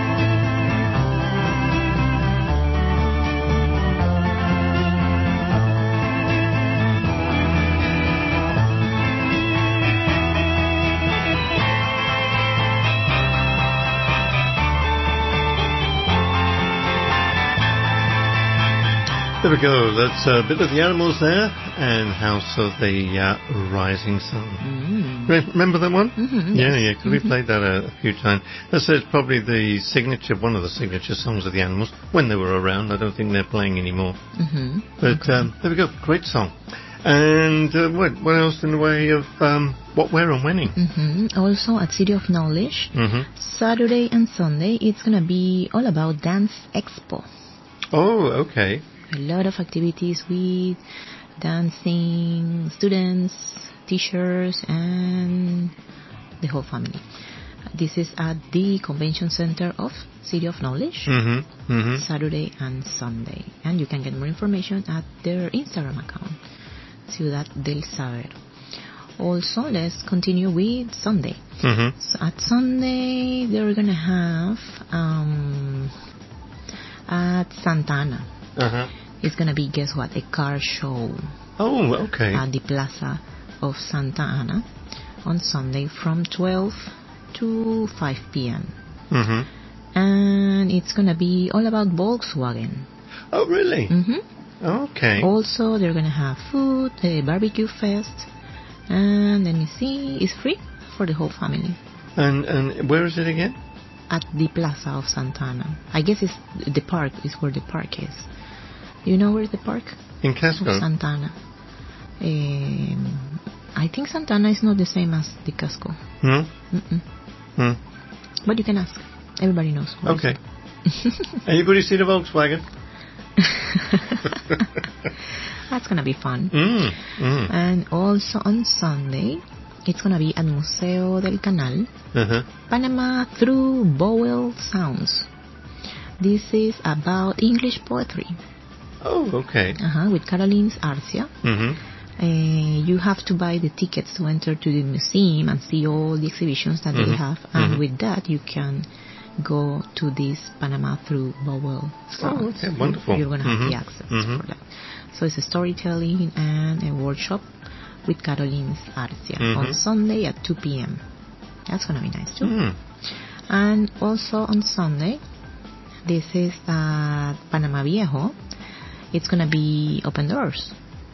There we go. That's a bit of the Animals there, and House of the uh, Rising Sun. Mm. Re- Remember that one? Mhm, Yeah, yes. yeah, because we played that a, a few times. That's uh, probably the signature, one of the signature songs of the Animals when they were around. I don't think they're playing anymore. Mm-hmm. But um, there we go. Great song. And uh, what, what else in the way of um, what, where, and whenning? Mm-hmm. Also at City of Knowledge, Mm-hmm. Saturday and Sunday, it's going to be all about Dance Expo. Oh, okay. A lot of activities with dancing, students, teachers, and the whole family. This is at the Convention Center of City of Knowledge, Mm-hmm. Mm-hmm. Saturday and Sunday. And you can get more information at their Instagram account, Ciudad del Saber. Also, let's continue with Sunday. Mm-hmm. So at Sunday, they're going to have um, at Santa Ana. Uh-huh. It's going to be, guess what, a car show Oh, okay. at the Plaza of Santa Ana on Sunday from twelve to five p.m. Mm-hmm. And it's going to be all about Volkswagen. Oh, really? Mm-hmm. Okay. Also, they're going to have food, a barbecue fest, and let me see, it's free for the whole family. And and where is it again? At the Plaza of Santa Ana. I guess it's the park is where the park is. You know where's the park? In Of Casco? Santa Ana. Um, I think Santa Ana is not the same as the Casco. Hmm? Mm-mm. Hmm. But you can ask. Everybody knows. where Okay. is it. Anybody see the Volkswagen? That's going to be fun. Mm, mm. And also on Sunday, it's going to be at Museo del Canal, Uh-huh. Panama through Bowel Sounds. This is about English poetry. Oh, okay. Uh-huh, with Caroline's Arcia. Mm-hmm. Uh, you have to buy the tickets to enter to the museum and see all the exhibitions that Mhm. they have. And Mhm. with that, you can go to this Panama through Bowel Sound. Oh, okay, wonderful. You're going to have Mhm. the access Mhm. for that. So it's a storytelling and a workshop with Caroline Arcia Mhm. on Sunday at two p.m. That's going to be nice too. Mm. And also on Sunday, this is at Panama Viejo. It's going to be open doors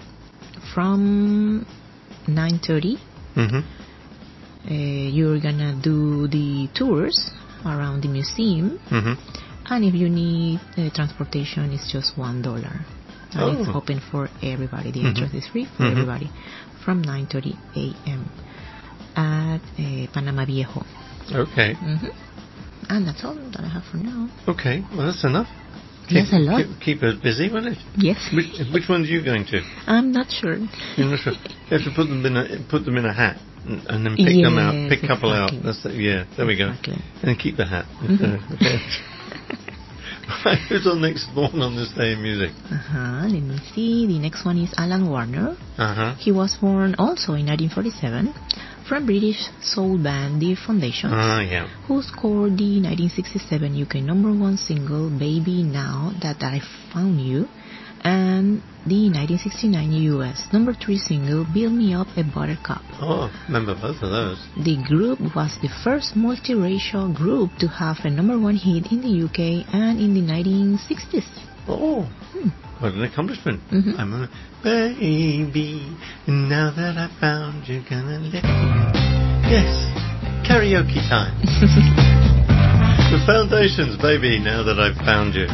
from nine thirty. Mhm. Uh, you're going to do the tours around the museum. Mhm. And if you need uh, transportation, it's just one dollar. And Oh. it's open for everybody. The Mhm. entrance is free for Mhm. everybody from nine thirty a.m. at uh, Panama Viejo. Okay. hmm And that's all that I have for now. Okay. Well, that's enough. Yes, keep, a lot. Keep, keep us busy, won't it? Yes. Which, which ones are you going to? I'm not sure. You're not sure. You have to put them in a put them in a hat and, and then pick them out. Yes, Pick a couple out. exactly. That's the, yeah. There we go. Exactly. And keep the hat. Mhm. Uh, okay. Right, who's on next born on this day in music? Uh-huh. Let me see. The next one is Alan Warner. Uh huh. He was born also in nineteen forty-seven from British soul band The Foundations, Ah, yeah. who scored the nineteen sixty-seven U K number one single Baby Now That I Found You, and the nineteen sixty-nine U S number three single Build Me Up a Buttercup. Oh, remember both of those. The group was the first multiracial group to have a number one hit in the U K and in the nineteen sixties. Oh, Hmm. what an accomplishment. Mhm. I'm a baby, now that I found you, gonna let you. Yes, karaoke time. The Foundations, baby, now that I've found you.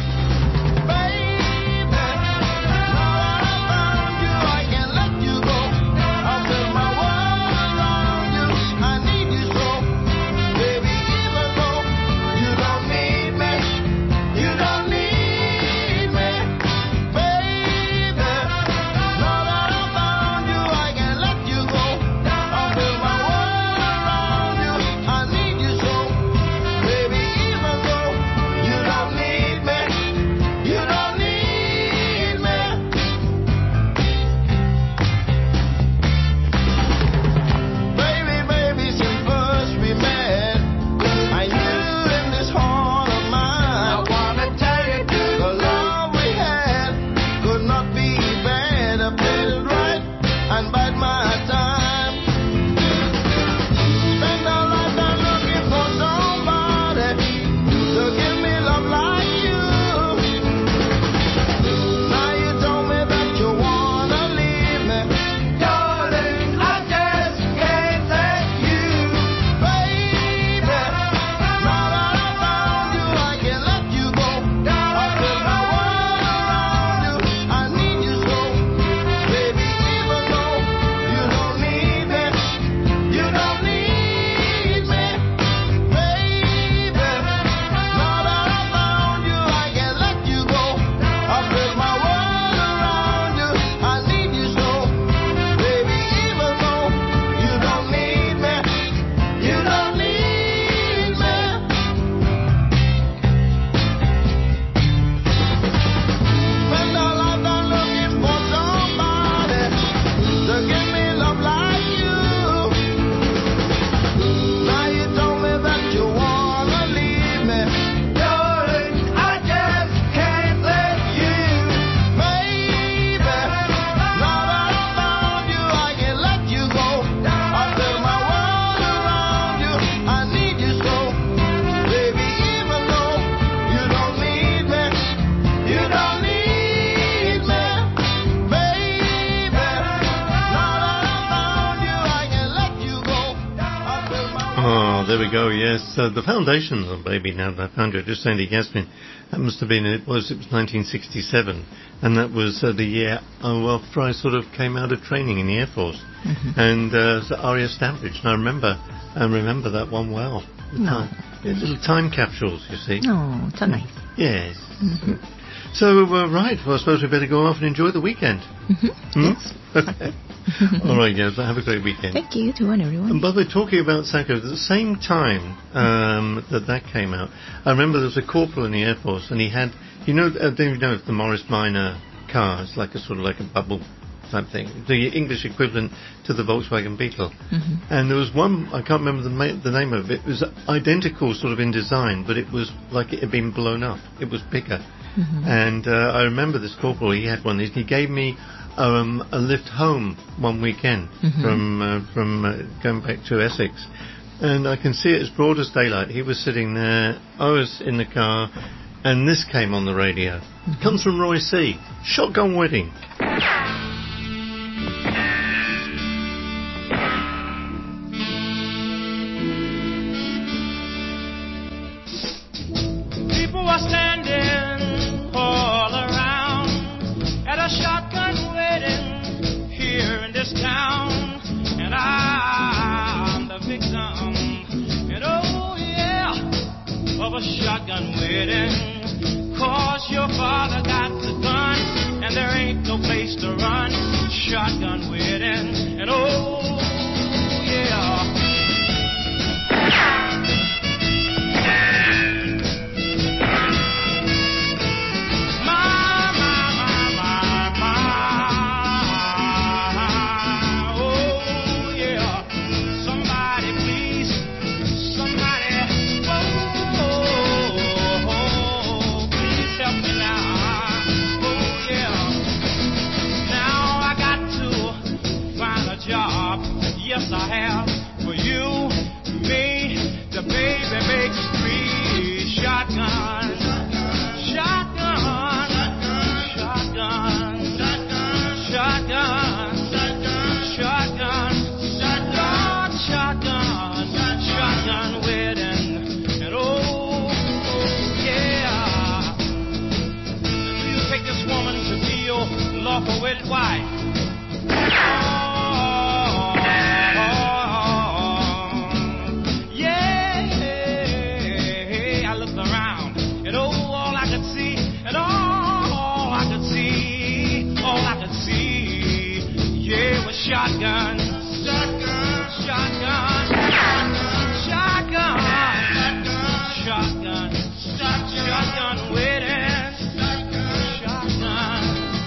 There we go, yes. Uh, the Foundations on Baby Now That I Found You. Just saying to Yasmin, that must have been, it was, it was nineteen sixty-seven. And that was uh, the year oh, after I sort of came out of training in the Air Force. Mm-hmm. And uh, so R A F Stanbridge. And I remember, I remember that one well. The No. time, yeah, little time capsules, you see. Oh, so nice. Yes. Mm-hmm. So, uh, right, well, I suppose we better go off and enjoy the weekend. Mm-hmm. Hmm? Yes. Okay. All right, yes, have a great weekend. Thank you, you too, and everyone. And by the way, talking about Sacco, at the same time um, that that came out, I remember there was a corporal in the Air Force, and he had, you know, I don't even know if the Morris Minor car is like a sort of like a bubble type thing, the English equivalent to the Volkswagen Beetle. Mm-hmm. And there was one, I can't remember the, ma- the name of it, it was identical sort of in design, but it was like it had been blown up. It was bigger. Mm-hmm. And uh, I remember this corporal, he had one. He gave me um, a lift home one weekend Mm-hmm. from uh, from uh, going back to Essex. And I can see it as broad as daylight. He was sitting there, I was in the car, and this came on the radio. Mm-hmm. Comes from Roy C. Shotgun Wedding. People were standing all around at a shotgun wedding here in this town, and I'm the victim, and oh yeah, of a shotgun wedding. Cause your father got the gun, and there ain't no place to run. Shotgun wedding, and oh yeah. Yes, I have for you, me, the baby makes three. Shotgun, shotgun, shotgun, shotgun, shotgun, shotgun, shotgun, shotgun wedding, and oh yeah. Do you take this woman to be your lawful wedded wife? Shotgun, shotgun, shotgun, shotgun, shotgun, shotgun, shotgun wedding, shotgun.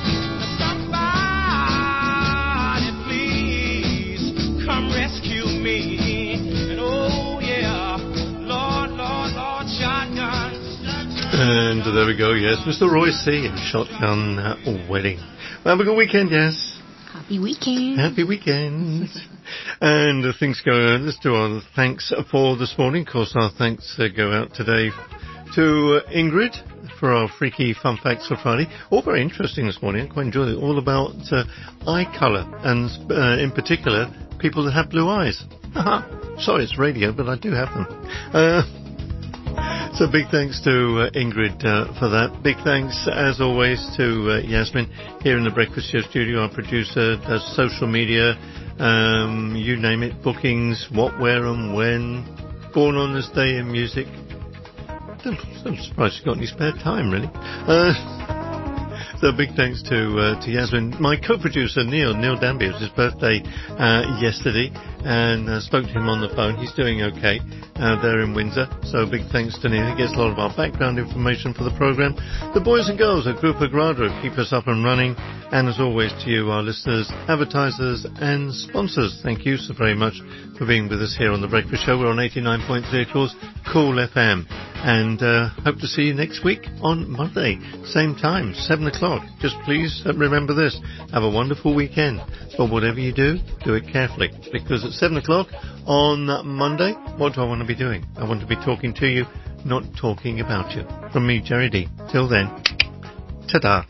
Somebody please come rescue me. And oh yeah, Lord, Lord, Lord, shotgun. And there we go, yes, Mister Roy C. and Shotgun uh, Wedding. Well, have a good weekend, yes. Happy weekend. Happy weekend. And uh, things go on. Let's do our thanks for this morning. Of course, our thanks uh, go out today to uh, Ingrid for our freaky fun facts for Friday. All very interesting this morning. I quite enjoyed it. All about uh, eye colour and, uh, in particular, people that have blue eyes. Sorry, it's radio, but I do have them. Uh, So big thanks to uh, Ingrid uh, for that. Big thanks, as always, to uh, Yasmin here in the Breakfast Show studio. Our producer does social media, um, you name it, bookings, what, where and when. Born on this day in music. I'm, I'm surprised she's got any spare time, really. Uh, So big thanks to uh, to Yasmin. My co-producer Neil, Neil Danby, it was his birthday uh, yesterday, and uh, spoke to him on the phone. He's doing okay uh, there in Windsor. So big thanks to Neil. He gets a lot of our background information for the programme. The boys and girls at Grupo Grado keep us up and running. And as always to you, our listeners, advertisers and sponsors, thank you so very much for being with us here on The Breakfast Show. We're on eighty-nine point three, of course, Cool F M. And uh, hope to see you next week on Monday, same time, seven o'clock. Just please remember this. Have a wonderful weekend. But whatever you do, do it carefully. Because at seven o'clock on Monday, what do I want to be doing? I want to be talking to you, not talking about you. From me, Jerry D. Till then, ta-da.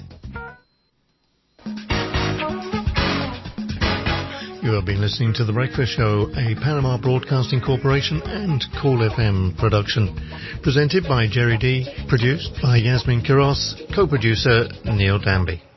You have been listening to The Breakfast Show, a Panama Broadcasting Corporation and Cool F M production. Presented by Jerry D, produced by Yasmin Kiros, co-producer Neil Danby.